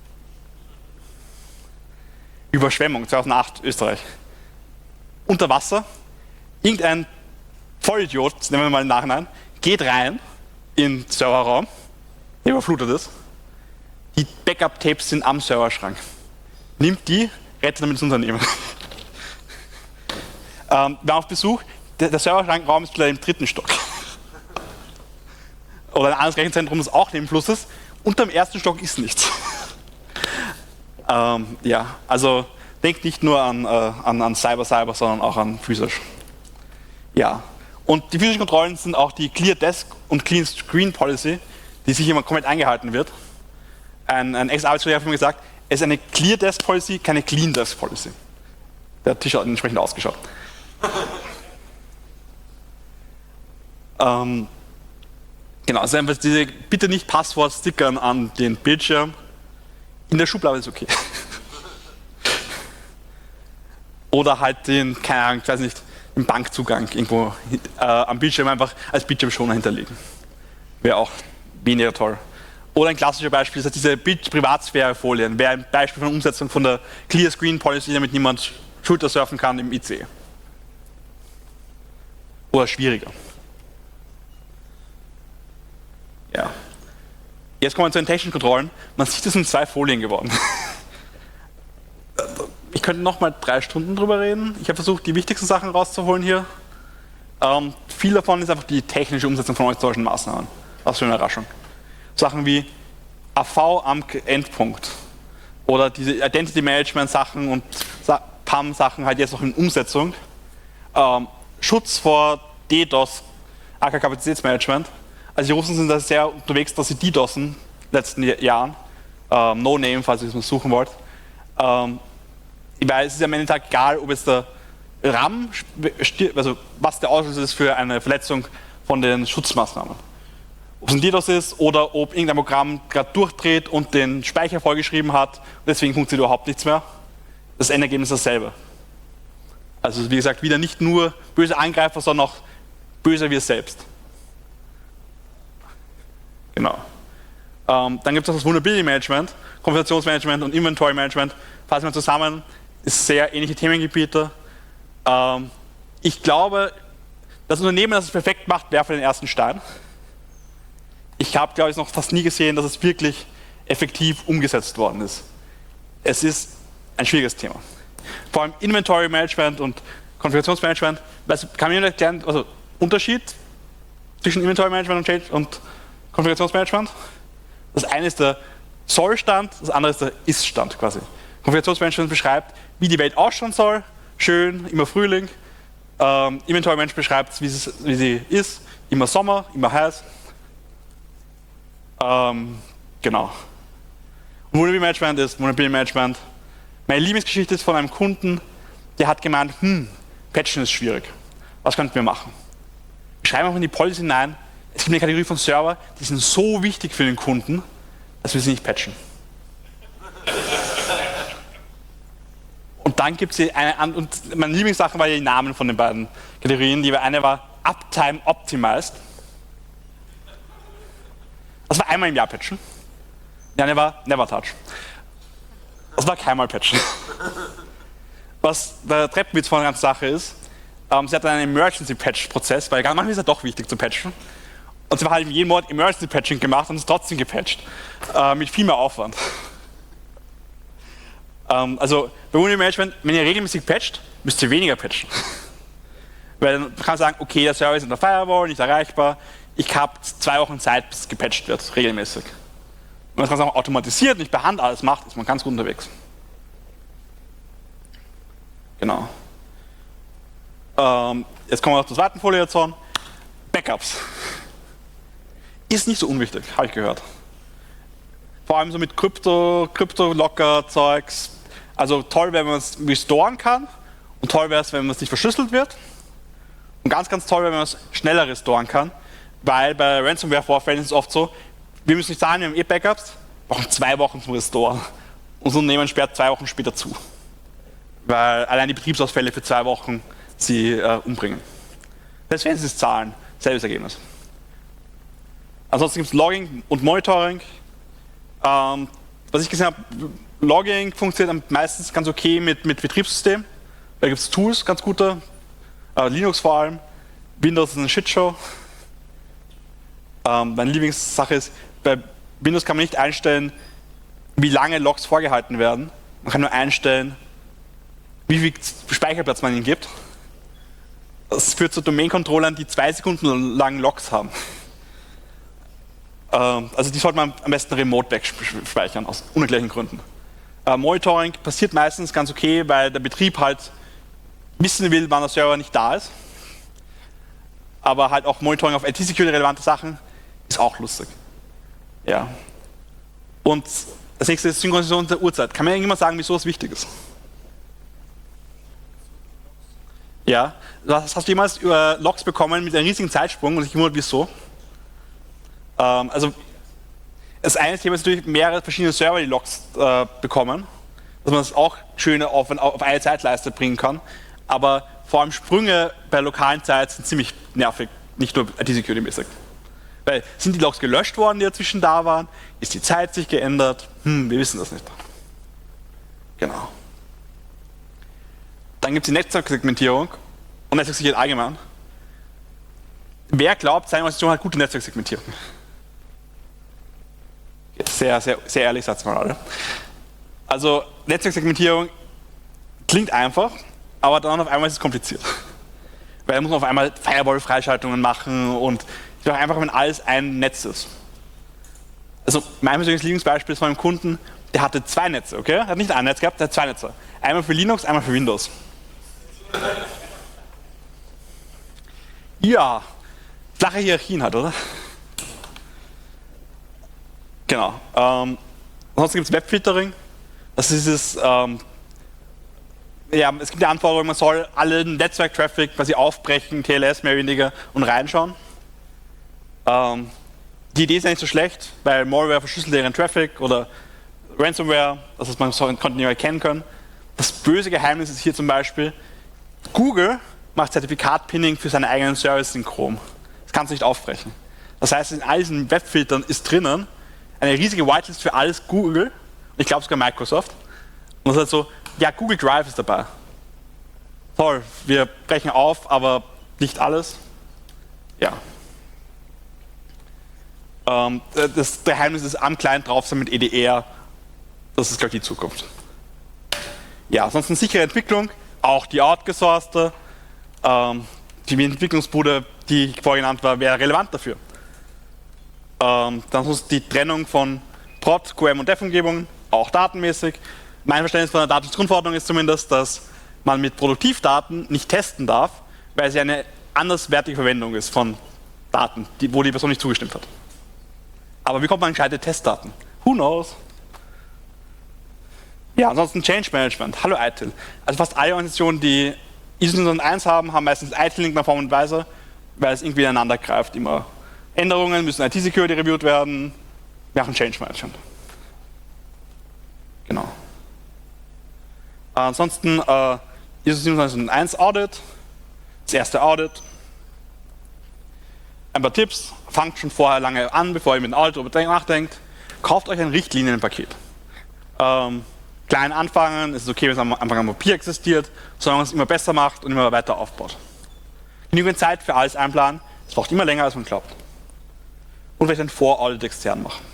Überschwemmung, zweitausendacht, Österreich. Unter Wasser, irgendein Vollidiot, das nennen wir mal im Nachhinein, geht rein in den Serverraum, der überflutet ist. Die Backup-Tapes sind am Serverschrank. Nimmt die, rettet damit das Unternehmen. ähm, wir haben auf Besuch, der, der Serverschrankraum ist vielleicht im dritten Stock. Oder ein anderes Rechenzentrum, das auch neben Fluss ist. Unter dem ersten Stock ist nichts. ähm, ja, also denkt nicht nur an, äh, an, an Cyber-Cyber, sondern auch an physisch. Ja, und die physischen Kontrollen sind auch die Clear Desk und Clean Screen Policy, die sich immer komplett eingehalten wird. Ein, ein Ex-Arbeitskollege hat mir gesagt, es ist eine Clear Desk Policy, keine Clean Desk Policy. Der Tisch hat entsprechend ausgeschaut. ähm, genau, also einfach diese, bitte nicht Passwort stickern an den Bildschirm. In der Schublade ist okay. Oder halt den, keine Ahnung, ich weiß nicht, den Bankzugang irgendwo äh, am Bildschirm einfach als Bildschirmschoner hinterlegen. Wäre auch weniger toll. Oder ein klassisches Beispiel ist diese Privatsphäre-Folien. Wäre ein Beispiel von der Umsetzung von der Clear Screen Policy, damit niemand Schulter surfen kann im I C E. Oder schwieriger. Ja. Jetzt kommen wir zu den technischen Kontrollen. Man sieht, es sind zwei Folien geworden. Ich könnte noch mal drei Stunden drüber reden. Ich habe versucht, die wichtigsten Sachen rauszuholen hier. Ähm, viel davon ist einfach die technische Umsetzung von solchen Maßnahmen. Was für eine Überraschung. Sachen wie A V am Endpunkt oder diese Identity Management Sachen und P A M Sachen halt jetzt noch in Umsetzung. Ähm, Schutz vor DDoS aka Kapazitätsmanagement. Also die Russen sind da sehr unterwegs, dass sie DDoSen in den letzten Jahren. Ähm, no Name, falls ihr es mal suchen wollt. Ähm, weil es ist am Ende des Tages egal, ob es der RAM, also was der Auslöser ist für eine Verletzung von den Schutzmaßnahmen. Ob es ein DDoS ist oder ob irgendein Programm gerade durchdreht und den Speicher vollgeschrieben hat, deswegen funktioniert überhaupt nichts mehr. Das Endergebnis ist dasselbe. Also wie gesagt, wieder nicht nur böse Angreifer, sondern auch böser wir selbst. Genau. Ähm, dann gibt es auch das Vulnerability Management, Konfigurationsmanagement und Inventory Management. Fassen wir zusammen, ist sehr ähnliche Themengebiete. Ähm, ich glaube, das Unternehmen, das es perfekt macht, werfe den ersten Stein. Ich habe, glaube ich, noch fast nie gesehen, dass es wirklich effektiv umgesetzt worden ist. Es ist ein schwieriges Thema. Vor allem Inventory Management und Konfigurationsmanagement. Was kann mir erklären, also Unterschied zwischen Inventory Management und, Change und Konfigurationsmanagement? Das eine ist der Soll-Stand, das andere ist der Ist-Stand quasi. Konfigurationsmanagement beschreibt, wie die Welt ausschauen soll, schön, immer Frühling. Ähm, Inventory Management beschreibt, wie, wie sie ist, immer Sommer, immer heiß. Ähm, genau. Und Vulnerability Management ist Vulnerability Management. Meine Lieblingsgeschichte ist von einem Kunden, der hat gemeint, hm, Patchen ist schwierig. Was könnten wir machen? Wir schreiben auch in die Policy hinein, es gibt eine Kategorie von Server, die sind so wichtig für den Kunden, dass wir sie nicht patchen. Und dann gibt es eine, und meine Lieblingssache war die Namen von den beiden Kategorien. Die eine war Uptime Optimized. Das war einmal im Jahr patchen. Die eine war Never Touch. Das war keinmal patchen. Was der Treppenwitz von der ganzen Sache ist, ähm, sie hat einen Emergency Patch Prozess, weil manchmal ist es ja doch wichtig zu patchen. Und sie hat halt jeden Monat Emergency Patching gemacht und es trotzdem gepatcht. Äh, mit viel mehr Aufwand. Ähm, also bei Vulnerability Management, wenn ihr regelmäßig patcht, müsst ihr weniger patchen. Weil dann kann man sagen, okay, der Server ist in der Firewall, nicht erreichbar. Ich habe zwei Wochen Zeit, bis es gepatcht wird, regelmäßig. Wenn man das Ganze auch automatisiert, nicht per Hand alles macht, ist man ganz gut unterwegs. Genau. Ähm, jetzt kommen wir auf zur zweiten Folie jetzt an. Backups. Ist nicht so unwichtig, habe ich gehört. Vor allem so mit Krypto, Krypto-Locker-Zeugs. Also toll, wenn man es restoren kann. Und toll wäre es, wenn es nicht verschlüsselt wird. Und ganz, ganz toll wäre, wenn man es schneller restoren kann. Weil bei Ransomware-Vorfällen ist es oft so, wir müssen nicht sagen, wir haben eh Backups, wir brauchen zwei Wochen zum Restoren. Unser Unternehmen sperrt zwei Wochen später zu. Weil allein die Betriebsausfälle für zwei Wochen sie äh, umbringen. Selbst wenn sie es zahlen, selbes Ergebnis. Ansonsten gibt es Logging und Monitoring. Ähm, was ich gesehen habe, Logging funktioniert meistens ganz okay mit, mit Betriebssystem. Da gibt es Tools, ganz gute. Äh, Linux vor allem. Windows ist eine Shitshow. Ähm, meine Lieblingssache ist, bei Windows kann man nicht einstellen, wie lange Logs vorgehalten werden. Man kann nur einstellen, wie viel Speicherplatz man ihnen gibt. Das führt zu Domain-Controllern, die zwei Sekunden lang Logs haben. Ähm, also die sollte man am besten remote wegspeichern, aus unerklärlichen Gründen. Äh, Monitoring passiert meistens ganz okay, weil der Betrieb halt wissen will, wann der Server nicht da ist. Aber halt auch Monitoring auf I T-Security-relevante Sachen ist auch lustig. Ja. Und das nächste ist Synchronisation der Uhrzeit. Kann mir irgendjemand sagen, wieso es wichtig ist? Ja. Hast du jemals über Logs bekommen mit einem riesigen Zeitsprung und ich wundere, wieso? Ähm, also das eine Thema ist natürlich mehrere verschiedene Server, die Logs äh, bekommen, dass man das auch schön auf, auf eine Zeitleiste bringen kann. Aber vor allem Sprünge bei lokalen Zeit sind ziemlich nervig, nicht nur I T-Security-mäßig. Weil sind die Logs gelöscht worden, die dazwischen da waren? Ist die Zeit sich geändert? Hm, wir wissen das nicht. Genau. Dann gibt es die Netzwerksegmentierung und Netzwerksicherheit allgemein. Wer glaubt, seine Organisation hat gute Netzwerksegmentierung? Jetzt sehr, sehr, sehr ehrlich, sagt mal alle. Also Netzwerksegmentierung klingt einfach, aber dann auf einmal ist es kompliziert. Weil da muss man auf einmal Firewall-Freischaltungen machen und ich mache einfach, wenn alles ein Netz ist. Also mein persönliches Lieblingsbeispiel ist von einem Kunden, der hatte zwei Netze, okay? Er hat nicht ein Netz gehabt, der hat zwei Netze. Einmal für Linux, einmal für Windows. Ja, flache Hierarchien hat, oder? Genau. Ähm, ansonsten gibt es Webfiltering. Das ist dieses, ähm, ja, es gibt die Anforderung, man soll allen Netzwerk-Traffic quasi aufbrechen, T L S mehr oder weniger, und reinschauen. Ähm, die Idee ist ja nicht so schlecht, weil Malware verschlüsselt ihren Traffic oder Ransomware, das ist man so kontinuierlich erkennen können. Das böse Geheimnis ist hier zum Beispiel, Google macht Zertifikat-Pinning für seine eigenen Services in Chrome. Das kannst du nicht aufbrechen. Das heißt, in all diesen Webfiltern ist drinnen eine riesige Whitelist für alles Google, und ich glaube sogar Microsoft. Und das ist halt so, ja, Google Drive ist dabei. Toll, wir brechen auf, aber nicht alles. Ja. Ähm, das Geheimnis ist am Client drauf sein mit E D R. Das ist, glaube ich, die Zukunft. Ja, ansonsten sichere Entwicklung, auch die outgesourcete. Ähm, die Entwicklungsbude, die vorher genannt war, wäre relevant dafür. Ähm, dann ist die Trennung von Prod, Q M und Dev-Umgebungen, auch datenmäßig. Mein Verständnis von der Datenschutzgrundverordnung ist zumindest, dass man mit Produktivdaten nicht testen darf, weil sie eine anderswertige Verwendung ist von Daten, die, wo die Person nicht zugestimmt hat. Aber wie kommt man an gescheite Testdaten? Who knows? Ja, ansonsten Change Management. Hallo I T I L. Also fast alle Organisationen, die I S O sieben eins haben, haben meistens I T I L in irgendeiner Form und Weise, weil es irgendwie ineinander greift. Immer Änderungen müssen I T-Security reviewed werden. Wir machen Change Management. Genau. Äh, ansonsten äh, I S O sieben eins Audit. Das erste Audit. Ein paar Tipps. Fangt schon vorher lange an, bevor ihr mit dem Audit darüber nachdenkt. Kauft euch ein Richtlinienpaket. Ähm, klein anfangen, es ist okay, wenn es am Anfang am Papier existiert, sondern man es immer besser macht und immer weiter aufbaut. Genügend Zeit für alles einplanen, es braucht immer länger, als man glaubt. Und vielleicht ein Vor-Audit extern machen.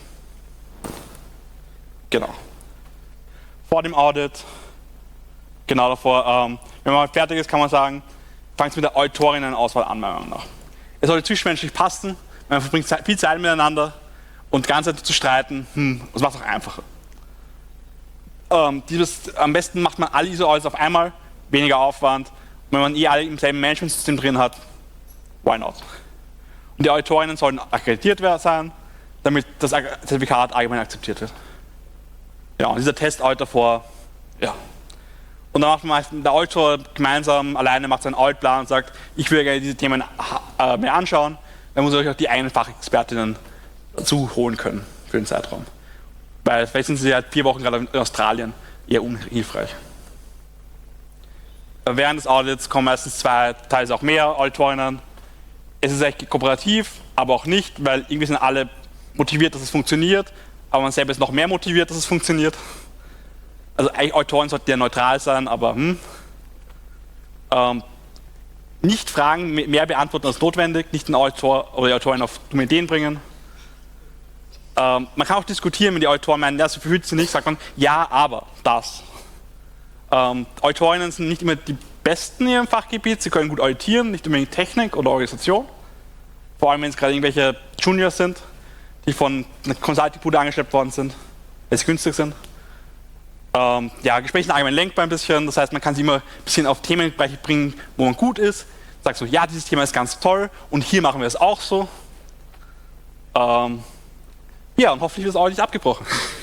Genau. Vor dem Audit, genau davor, ähm, wenn man fertig ist, kann man sagen, fangt mit der Auditorinnen-Auswahl an, meiner Meinung nach. Es sollte zwischenmenschlich passen, man verbringt viel Zeit miteinander und die ganze Zeit zu streiten, hm, das macht es auch einfacher. Ähm, dieses, am besten macht man alle I S O-Audits auf einmal, weniger Aufwand. Und wenn man eh alle im selben Management-System drin hat, why not? Und die Auditorinnen sollen akkreditiert sein, damit das Zertifikat allgemein akzeptiert wird. Ja, und dieser Test-Audit davor, ja. Und dann macht man meistens der Auditor gemeinsam, alleine macht seinen Auditplan und sagt, ich würde gerne diese Themen äh, mehr anschauen. Dann muss ihr euch auch die eigenen Fachexpertinnen dazu holen können für den Zeitraum. Weil vielleicht sind sie halt vier Wochen gerade in Australien, eher unhilfreich. Während des Audits kommen meistens zwei, teils auch mehr Auditorinnen. Es ist echt kooperativ, aber auch nicht, weil irgendwie sind alle motiviert, dass es funktioniert, aber man selber ist noch mehr motiviert, dass es funktioniert. Also eigentlich Autoren sollten ja neutral sein, aber hm. Ähm, nicht Fragen mehr beantworten als notwendig, nicht den Autor oder die Autorin auf dumme Ideen bringen. Ähm, man kann auch diskutieren, wenn die Autoren meinen, ja, so verhütet sie nicht, sagt man, ja, aber das. Ähm, Autorinnen sind nicht immer die Besten in ihrem Fachgebiet, sie können gut auditieren, nicht unbedingt Technik oder Organisation. Vor allem, wenn es gerade irgendwelche Juniors sind, die von einer Consulting-Bude angeschleppt worden sind, weil sie günstig sind. Ähm, ja, Gespräche sind allgemein lenkbar ein bisschen, das heißt, man kann sie immer ein bisschen auf Themenbereiche bringen, wo man gut ist. Sagt so, ja, dieses Thema ist ganz toll und hier machen wir es auch so. Ähm, ja, und hoffentlich wird das Audit nicht abgebrochen.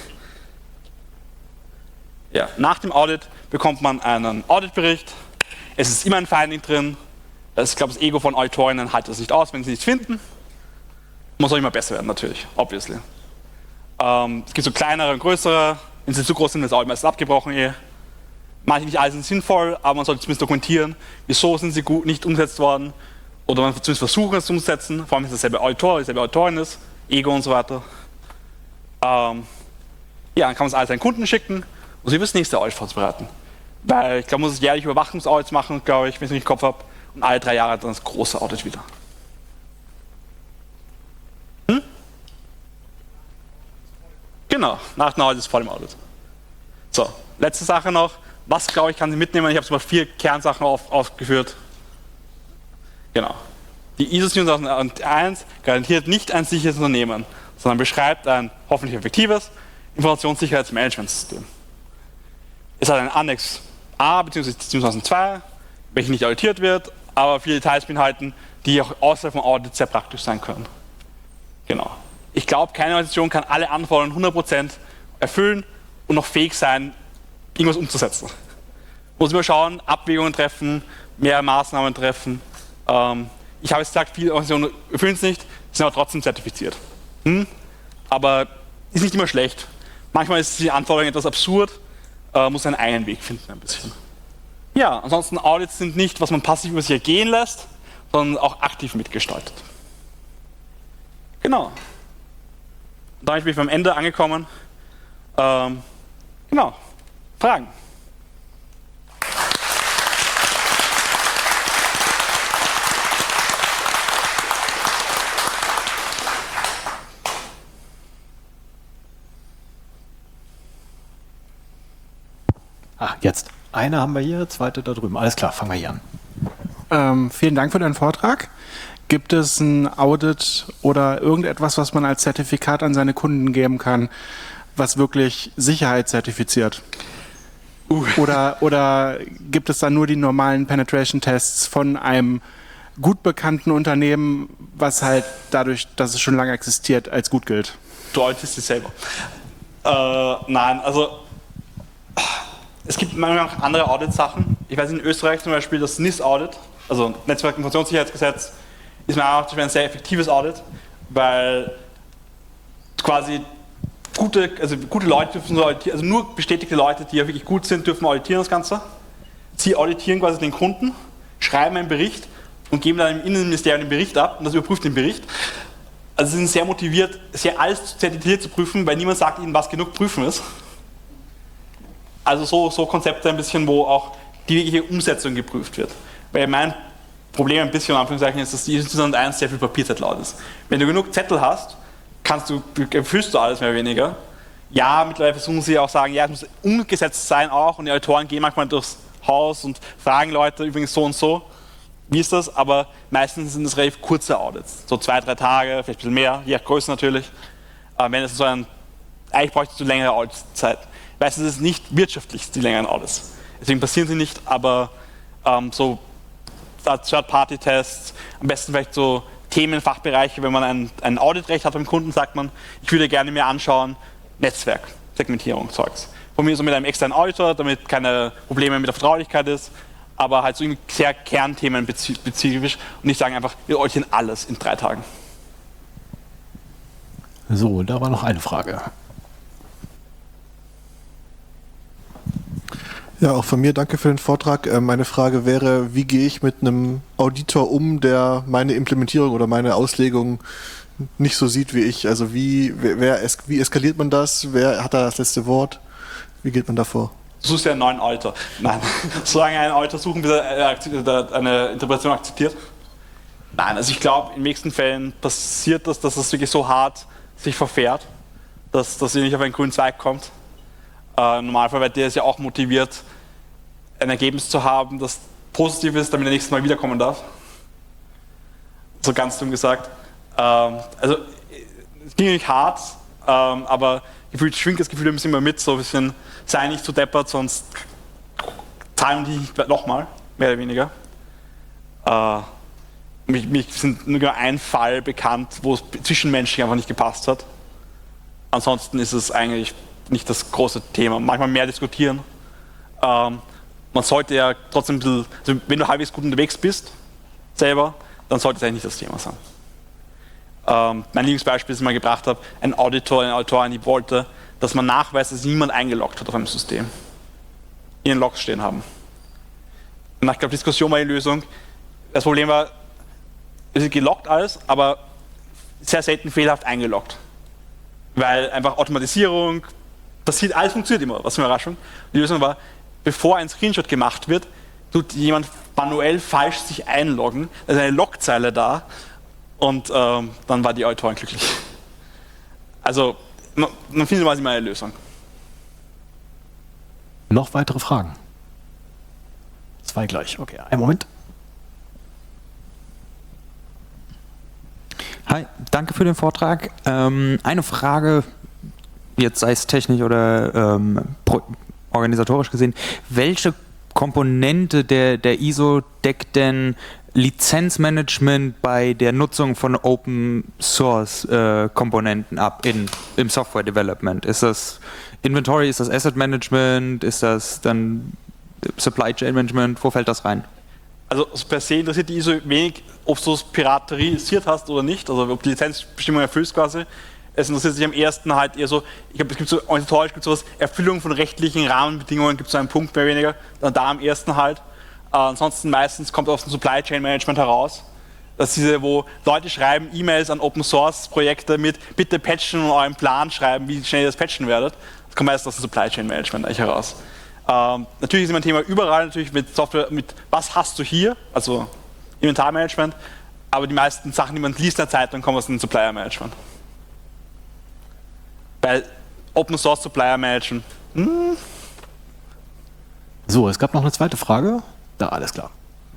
Ja, nach dem Audit bekommt man einen Auditbericht. Es ist immer ein Finding drin. Das, ich glaube, das Ego von Auditorinnen haltet das nicht aus, wenn sie nichts finden. Muss auch immer besser werden, natürlich, obviously. Ähm, es gibt so kleinere und größere. Wenn sie zu groß sind, ist das Audit meistens abgebrochen. Eh. Manche nicht alle sind sinnvoll, aber man sollte zumindest dokumentieren, wieso sind sie gut nicht umgesetzt worden. Oder man zumindest versuchen, es umzusetzen. Vor allem, wenn es derselbe Auditor, dieselbe Autorin ist, Ego und so weiter. Ähm, ja, dann kann man es alles an Kunden schicken und sie wird das nächste Audit vorzubereiten. Weil ich glaube, man muss jährlich Überwachungsaudits machen, glaube ich, wenn ich es nicht im Kopf habe. Und alle drei Jahre dann das große Audit wieder. Hm? Genau, nach dem Audit ist vor dem Audit. So, letzte Sache noch. Was, glaube ich, kann Sie mitnehmen? Ich habe mal vier Kernsachen auf, aufgeführt. Genau. Die I S O sieben eins garantiert nicht ein sicheres Unternehmen, sondern beschreibt ein hoffentlich effektives Informationssicherheitsmanagementsystem. Es hat einen Annex A bzw. sieben zwei, welcher nicht auditiert wird, aber viele Details beinhalten, die auch außerhalb von Audits sehr praktisch sein können. Genau. Ich glaube, keine Organisation kann alle Anforderungen hundert Prozent erfüllen und noch fähig sein, irgendwas umzusetzen. Muss immer schauen, Abwägungen treffen, mehr Maßnahmen treffen. Ähm, ich habe jetzt gesagt, viele Organisationen erfüllen es nicht, sind aber trotzdem zertifiziert. Hm? Aber ist nicht immer schlecht. Manchmal ist die Anforderung etwas absurd, äh, muss einen eigenen Weg finden ein bisschen. Ja, ansonsten Audits sind nicht, was man passiv über sich ergehen lässt, sondern auch aktiv mitgestaltet. Genau. Damit bin ich am Ende angekommen. Ähm, genau. Fragen? Ah, jetzt. Eine haben wir hier, zweite da drüben. Alles klar, fangen wir hier an. Ähm, vielen Dank für deinen Vortrag. Gibt es ein Audit oder irgendetwas, was man als Zertifikat an seine Kunden geben kann, was wirklich Sicherheit zertifiziert? Uh. Oder, oder gibt es dann nur die normalen Penetration-Tests von einem gut bekannten Unternehmen, was halt dadurch, dass es schon lange existiert, als gut gilt? Du auditest dich selber. Äh, nein, also es gibt manchmal auch andere Audit-Sachen. Ich weiß in Österreich zum Beispiel das N I S-Audit, also Netzwerk- und Informationssicherheitsgesetz, ist mir auch ein sehr effektives Audit, weil quasi gute, also gute Leute dürfen so auditieren, also nur bestätigte Leute, die ja wirklich gut sind, dürfen auditieren das Ganze. Sie auditieren quasi den Kunden, schreiben einen Bericht und geben dann im Innenministerium den Bericht ab und das überprüft den Bericht. Also sie sind sehr motiviert, sehr alles zertifiziert zu prüfen, weil niemand sagt ihnen, was genug prüfen ist. Also so, so Konzepte ein bisschen, wo auch die wirkliche Umsetzung geprüft wird. Weil mein Problem ein bisschen, in Anführungszeichen, ist, dass die I S O zweitausendeins sehr viel Papierzettel ist. Wenn du genug Zettel hast, kannst du, erfüllst du alles mehr oder weniger. Ja, mittlerweile versuchen sie auch sagen, ja, es muss umgesetzt sein auch und die Autoren gehen manchmal durchs Haus und fragen Leute übrigens so und so, wie ist das? Aber meistens sind es relativ kurze Audits, so zwei, drei Tage, vielleicht ein bisschen mehr, je nach Größe natürlich. Aber wenn es so ein, eigentlich bräuchtest du längere Auditzeit. Meistens ist es nicht wirtschaftlich, die längeren Audits. Deswegen passieren sie nicht, aber ähm, so Third-Party-Tests, am besten vielleicht so Themenfachbereiche, wenn man ein, ein Auditrecht hat beim Kunden, sagt man, ich würde gerne mir anschauen, Netzwerk, Segmentierung, Zeugs. Von mir so mit einem externen Auditor, damit keine Probleme mit der Vertraulichkeit ist, aber halt so sehr Kernthemen spezifisch und nicht sagen einfach, wir auditieren alles in drei Tagen. So, da war noch eine Frage. Ja, auch von mir danke für den Vortrag. Meine Frage wäre, wie gehe ich mit einem Auditor um, der meine Implementierung oder meine Auslegung nicht so sieht wie ich? Also wie, wer, wie eskaliert man das? Wer hat da das letzte Wort? Wie geht man da vor? Du suchst ja einen neuen Auditor. Nein, solange einen Auditor suchen, bis er eine Interpretation akzeptiert. Nein, also ich glaube, in den nächsten Fällen passiert das, dass es wirklich so hart sich verfährt, dass, dass ihr nicht auf einen grünen Zweig kommt. Äh, Im Normalfall, weil der ist ja auch motiviert, ein Ergebnis zu haben, das positiv ist, damit er nächstes Mal wiederkommen darf. So ganz dumm gesagt. Ähm, also, es ging nicht hart, ähm, aber gefühlt schwingt das Gefühl ein bisschen mehr mit, so ein bisschen, sei nicht zu deppert, sonst zahlen die nochmal, mehr oder weniger. Äh, mich, mich sind nur ein Fall bekannt, wo es zwischenmenschlich einfach nicht gepasst hat. Ansonsten ist es eigentlich nicht das große Thema. Manchmal mehr diskutieren. Ähm, man sollte ja trotzdem ein bisschen, also wenn du halbwegs gut unterwegs bist, selber, dann sollte es eigentlich nicht das Thema sein. Ähm, mein Lieblingsbeispiel, das ich mal gebracht habe, ein Auditor, eine Auditorin, die wollte, dass man nachweist, dass niemand eingeloggt hat auf einem System. Ihren Logs stehen haben. Und ich glaube, Diskussion war die Lösung. Das Problem war, es ist geloggt alles, aber sehr selten fehlerhaft eingeloggt. Weil einfach Automatisierung, passiert, alles funktioniert immer, was für eine Überraschung. Die Lösung war, bevor ein Screenshot gemacht wird, tut jemand manuell falsch sich einloggen, da ist eine Logzeile da und ähm, dann war die Autorin glücklich. Also, man, man findet mal immer eine Lösung. Noch weitere Fragen? Zwei gleich, okay, einen Moment. Hi, danke für den Vortrag. Ähm, eine Frage, jetzt sei es technisch oder ähm, pro, organisatorisch gesehen, welche Komponente der, der I S O deckt denn Lizenzmanagement bei der Nutzung von Open-Source-Komponenten äh, ab in, im Software-Development? Ist das Inventory, ist das Asset-Management, ist das dann Supply-Chain-Management? Wo fällt das rein? Also per se interessiert die I S O wenig, ob du es piraterisiert hast oder nicht, also ob die Lizenzbestimmung erfüllst quasi. Es interessiert sich am ersten halt eher so, ich glaube, es gibt so organisatorisch gibt sowas, Erfüllung von rechtlichen Rahmenbedingungen, gibt es so einen Punkt mehr oder weniger, dann da am ersten halt. Äh, ansonsten meistens kommt aus dem Supply Chain Management heraus, dass diese, wo Leute schreiben E-Mails an Open Source Projekte mit, bitte patchen und euren Plan schreiben, wie schnell ihr das patchen werdet. Das kommt meistens aus dem Supply Chain Management eigentlich heraus. Ähm, natürlich ist immer ein Thema überall, natürlich mit Software, mit was hast du hier, also Inventarmanagement, aber die meisten Sachen, die man liest in der Zeitung, kommen aus dem Supplier Management. Bei Open Source Supplier Management. Hm. So, es gab noch eine zweite Frage. Da, alles klar.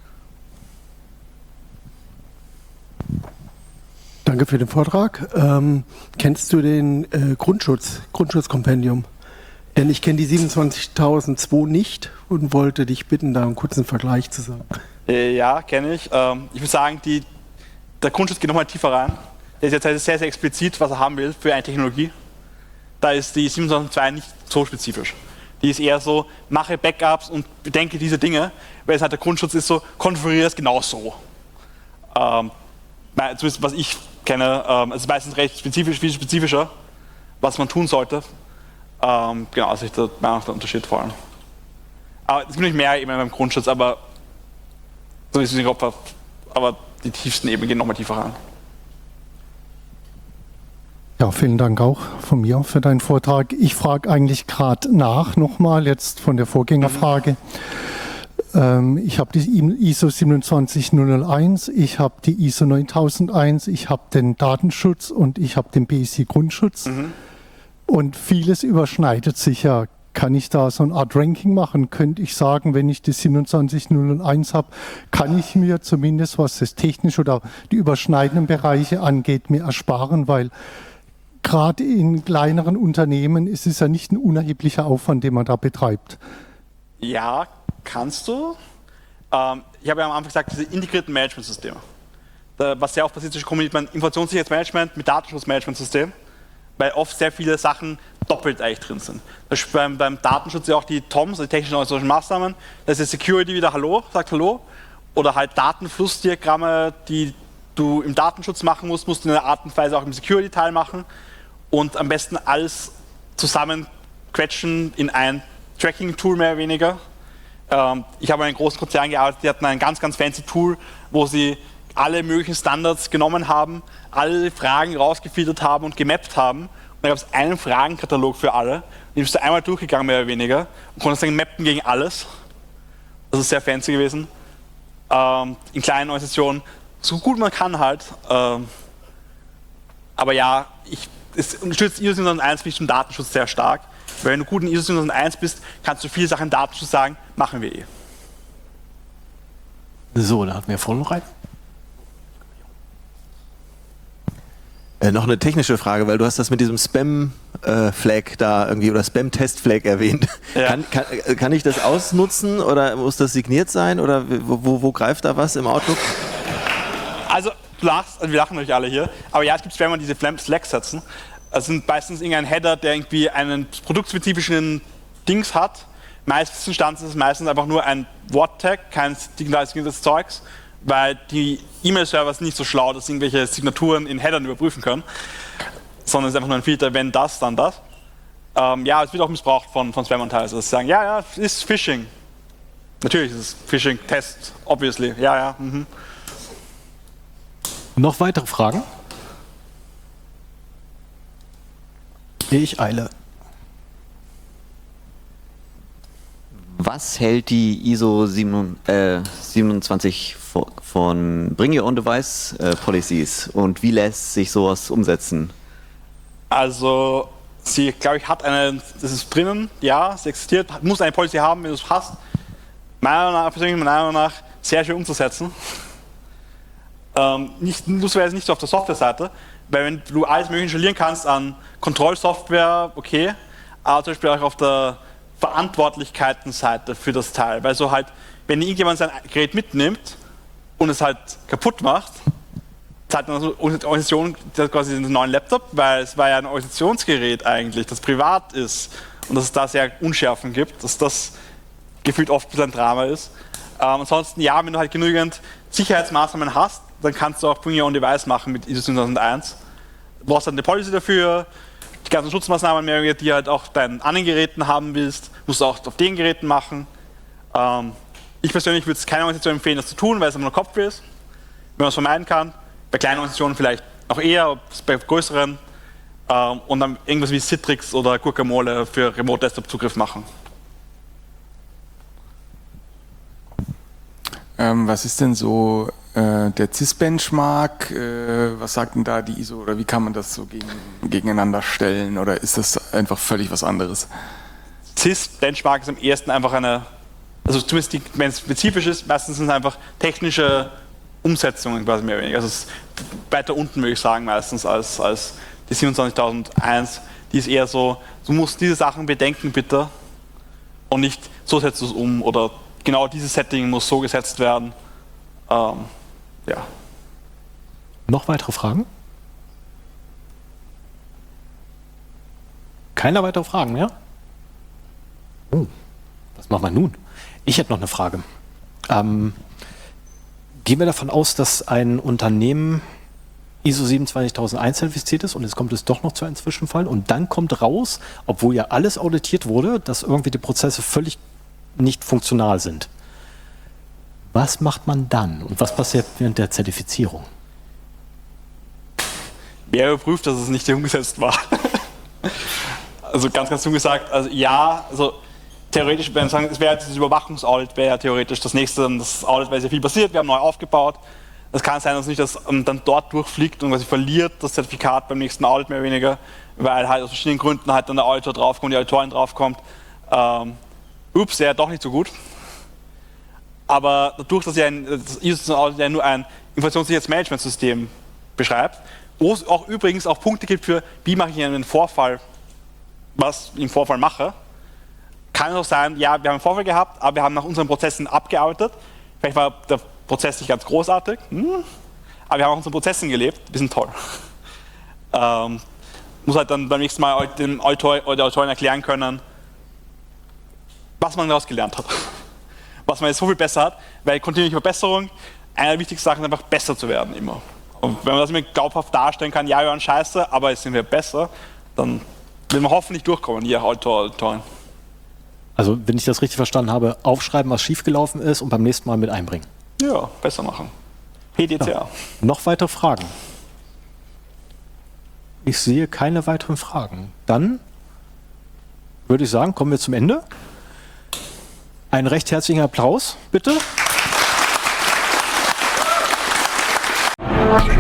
Danke für den Vortrag. Ähm, kennst du den äh, Grundschutz, Grundschutzkompendium? Denn ich kenne die siebenundzwanzigtausendzwei nicht und wollte dich bitten, da einen kurzen Vergleich zu sagen. Äh, ja, kenne ich. Ähm, ich würde sagen, die, der Grundschutz geht nochmal tiefer rein. Der ist jetzt sehr, sehr explizit, was er haben will für eine Technologie. Da ist die siebenundzwanzig Punkt zwei nicht so spezifisch. Die ist eher so, mache Backups und bedenke diese Dinge, weil es halt der Grundschutz ist so, konfiguriere es genau so. Ähm, zumindest was ich kenne, ähm, es ist meistens recht spezifisch, viel spezifischer, was man tun sollte. Ähm, genau, also ich da meine der Unterschied vor allem. Aber es gibt nicht mehr eben beim Grundschutz, aber so wie ich es im Kopf habe, aber die tiefsten Ebenen gehen nochmal tiefer rein. Ja, vielen Dank auch von mir für deinen Vortrag. Ich frage eigentlich gerade nach nochmal jetzt von der Vorgängerfrage. Mhm. Ähm, ich habe die I S O siebenundzwanzig null null eins, ich habe die I S O neuntausendeins, ich habe den Datenschutz und ich habe den B S I Grundschutz. Mhm. Und vieles überschneidet sich ja. Kann ich da so eine Art Ranking machen? Könnte ich sagen, wenn ich die siebenundzwanzig null null eins habe, kann ich mir zumindest, was das technische oder die überschneidenden Bereiche angeht, mir ersparen, weil gerade in kleineren Unternehmen ist es ja nicht ein unerheblicher Aufwand, den man da betreibt. Ja, kannst du. Ähm, ich habe ja am Anfang gesagt, diese integrierten Managementsysteme. Da, was sehr oft passiert, ist Informationssicherheitsmanagement mit Datenschutzmanagementsystem, weil oft sehr viele Sachen doppelt eigentlich drin sind. Das ist beim, beim Datenschutz ja auch die T O Ms, die technischen organisatorischen Maßnahmen, da ist die Security wieder Hallo, sagt Hallo, oder halt Datenflussdiagramme, die du im Datenschutz machen musst, musst du in einer Art und Weise auch im Security-Teil machen und am besten alles zusammen quetschen in ein Tracking-Tool mehr oder weniger. Ähm, ich habe in einem großen Konzern gearbeitet, die hatten ein ganz, ganz fancy Tool, wo sie alle möglichen Standards genommen haben, alle Fragen rausgefiltert haben und gemappt haben. Und da gab es einen Fragenkatalog für alle. Den bist du einmal durchgegangen, mehr oder weniger, und konntest dann mappen gegen alles. Das ist sehr fancy gewesen. Ähm, in kleinen Organisationen, so gut man kann halt. Ähm, aber ja, ich, es unterstützt I S O siebenundzwanzig eins zum Datenschutz sehr stark. Weil wenn du gut in I S O siebenundzwanzig eins bist, kannst du viele Sachen im Datenschutz sagen, machen wir eh. So, da hatten wir voll rein. Äh, noch eine technische Frage, weil du hast das mit diesem Spam-Flag äh, da irgendwie oder Spam-Test-Flag erwähnt. Ja. Kann, kann, kann ich das ausnutzen oder muss das signiert sein oder wo, wo, wo greift da was im Outlook? Also, du lachst, also wir lachen natürlich alle hier, aber ja, es gibt Spammer, die diese Flags setzen. Das sind meistens irgendein Header, der irgendwie einen produktspezifischen Dings hat. Meistens stand es meistens einfach nur ein Wort-Tag, kein signalisiertes Zeugs, weil die E-Mail-Server sind nicht so schlau, dass sie irgendwelche Signaturen in Headern überprüfen können, sondern es ist einfach nur ein Filter, wenn das, dann das. Ähm, ja, es wird auch missbraucht von, von Spammern teilweise, dass sie sagen, ja, ja, es ist Phishing. Natürlich ist es Phishing-Test, obviously, ja, ja. Mhm. Noch weitere Fragen? Ich eile. Was hält die I S O siebenundzwanzig von Bring Your Own Device äh, Policies und wie lässt sich sowas umsetzen? Also, sie, glaube ich, hat eine, das ist drinnen, ja, es existiert, muss eine Policy haben, wenn du es hast. Meiner Meinung nach, persönlich meiner Meinung nach, sehr schwer umzusetzen. Ähm, nicht, lustigerweise nicht so auf der Software-Seite, weil wenn du alles mögliche installieren kannst an Kontrollsoftware, okay, aber zum Beispiel auch auf der Verantwortlichkeitenseite für das Teil, weil so halt, wenn irgendjemand sein Gerät mitnimmt und es halt kaputt macht, zahlt man also die Organisation quasi den neuen Laptop, weil es war ja ein Organisationsgerät eigentlich, das privat ist und dass es da sehr Unschärfen gibt, dass das gefühlt oft ein bisschen ein Drama ist. Ähm, ansonsten, ja, wenn du halt genügend Sicherheitsmaßnahmen hast, dann kannst du auch Bring Your Own Device machen mit I S O zweitausendeins. Du brauchst dann eine Policy dafür, die ganzen Schutzmaßnahmen, mehr, die halt auch deinen anderen Geräten haben willst, musst du auch auf den Geräten machen. Ähm, ich persönlich würde es keiner Organisation empfehlen, das zu tun, weil es immer nur Kopfweh ist, wenn man es vermeiden kann. Bei kleinen Organisationen vielleicht noch eher, bei größeren. Ähm, und dann irgendwas wie Citrix oder Guacamole für Remote-Desktop-Zugriff machen. Ähm, was ist denn so äh, der C I S-Benchmark? Äh, was sagt denn da die I S O oder wie kann man das so gegen, gegeneinander stellen oder ist das einfach völlig was anderes? C I S-Benchmark ist am ehesten einfach eine, also zumindest die, wenn es spezifisch ist, meistens sind es einfach technische Umsetzungen quasi mehr oder weniger. Also es ist weiter unten, würde ich sagen, meistens als, als die siebenundzwanzigtausendeins. Die ist eher so, du musst diese Sachen bedenken bitte und nicht so setzt du es um oder genau dieses Setting muss so gesetzt werden. Ähm, ja. Noch weitere Fragen? Keine weiteren Fragen mehr? Oh, was machen wir nun? Ich hätte noch eine Frage. Ähm, gehen wir davon aus, dass ein Unternehmen I S O siebenundzwanzigtausendeins zertifiziert ist und jetzt kommt es doch noch zu einem Zwischenfall und dann kommt raus, obwohl ja alles auditiert wurde, dass irgendwie die Prozesse völlig nicht funktional sind. Was macht man dann und was passiert während der Zertifizierung? Wer überprüft, dass es nicht umgesetzt war? Also ganz, ganz dumm gesagt, also ja, also theoretisch, wenn wir sagen, es wäre dieses Überwachungsaudit, wäre ja theoretisch das nächste, das Audit, weil sehr viel passiert, wir haben neu aufgebaut. Es kann sein, dass nicht das dann dort durchfliegt und quasi verliert das Zertifikat beim nächsten Audit mehr oder weniger, weil halt aus verschiedenen Gründen halt dann der Auditor draufkommt, die Auditorin draufkommt. Ähm, ups, ja, doch nicht so gut. Aber dadurch, dass ja ein, das I S O ja nur ein Informationssicherheitsmanagementsystem beschreibt, wo es auch übrigens auch Punkte gibt für, wie mache ich einen Vorfall, was ich im Vorfall mache, kann es auch sein, ja, wir haben einen Vorfall gehabt, aber wir haben nach unseren Prozessen abgearbeitet. Vielleicht war der Prozess nicht ganz großartig, hm, aber wir haben auch unseren Prozessen gelebt, die sind toll. Ähm, muss halt dann beim nächsten Mal dem Autor oder der Autorin erklären können, was man daraus gelernt hat. Was man jetzt so viel besser hat, weil kontinuierliche Verbesserung, eine der wichtigsten Sachen ist einfach besser zu werden immer. Und wenn man das immer glaubhaft darstellen kann, ja, wir waren scheiße, aber jetzt sind wir besser, dann will man hoffentlich durchkommen, ihr Autor, Autorin. Also, wenn ich das richtig verstanden habe, aufschreiben, was schiefgelaufen ist und beim nächsten Mal mit einbringen. Ja, besser machen. P D C A. Ja. Noch weitere Fragen? Ich sehe keine weiteren Fragen. Dann würde ich sagen, kommen wir zum Ende. Einen recht herzlichen Applaus, bitte.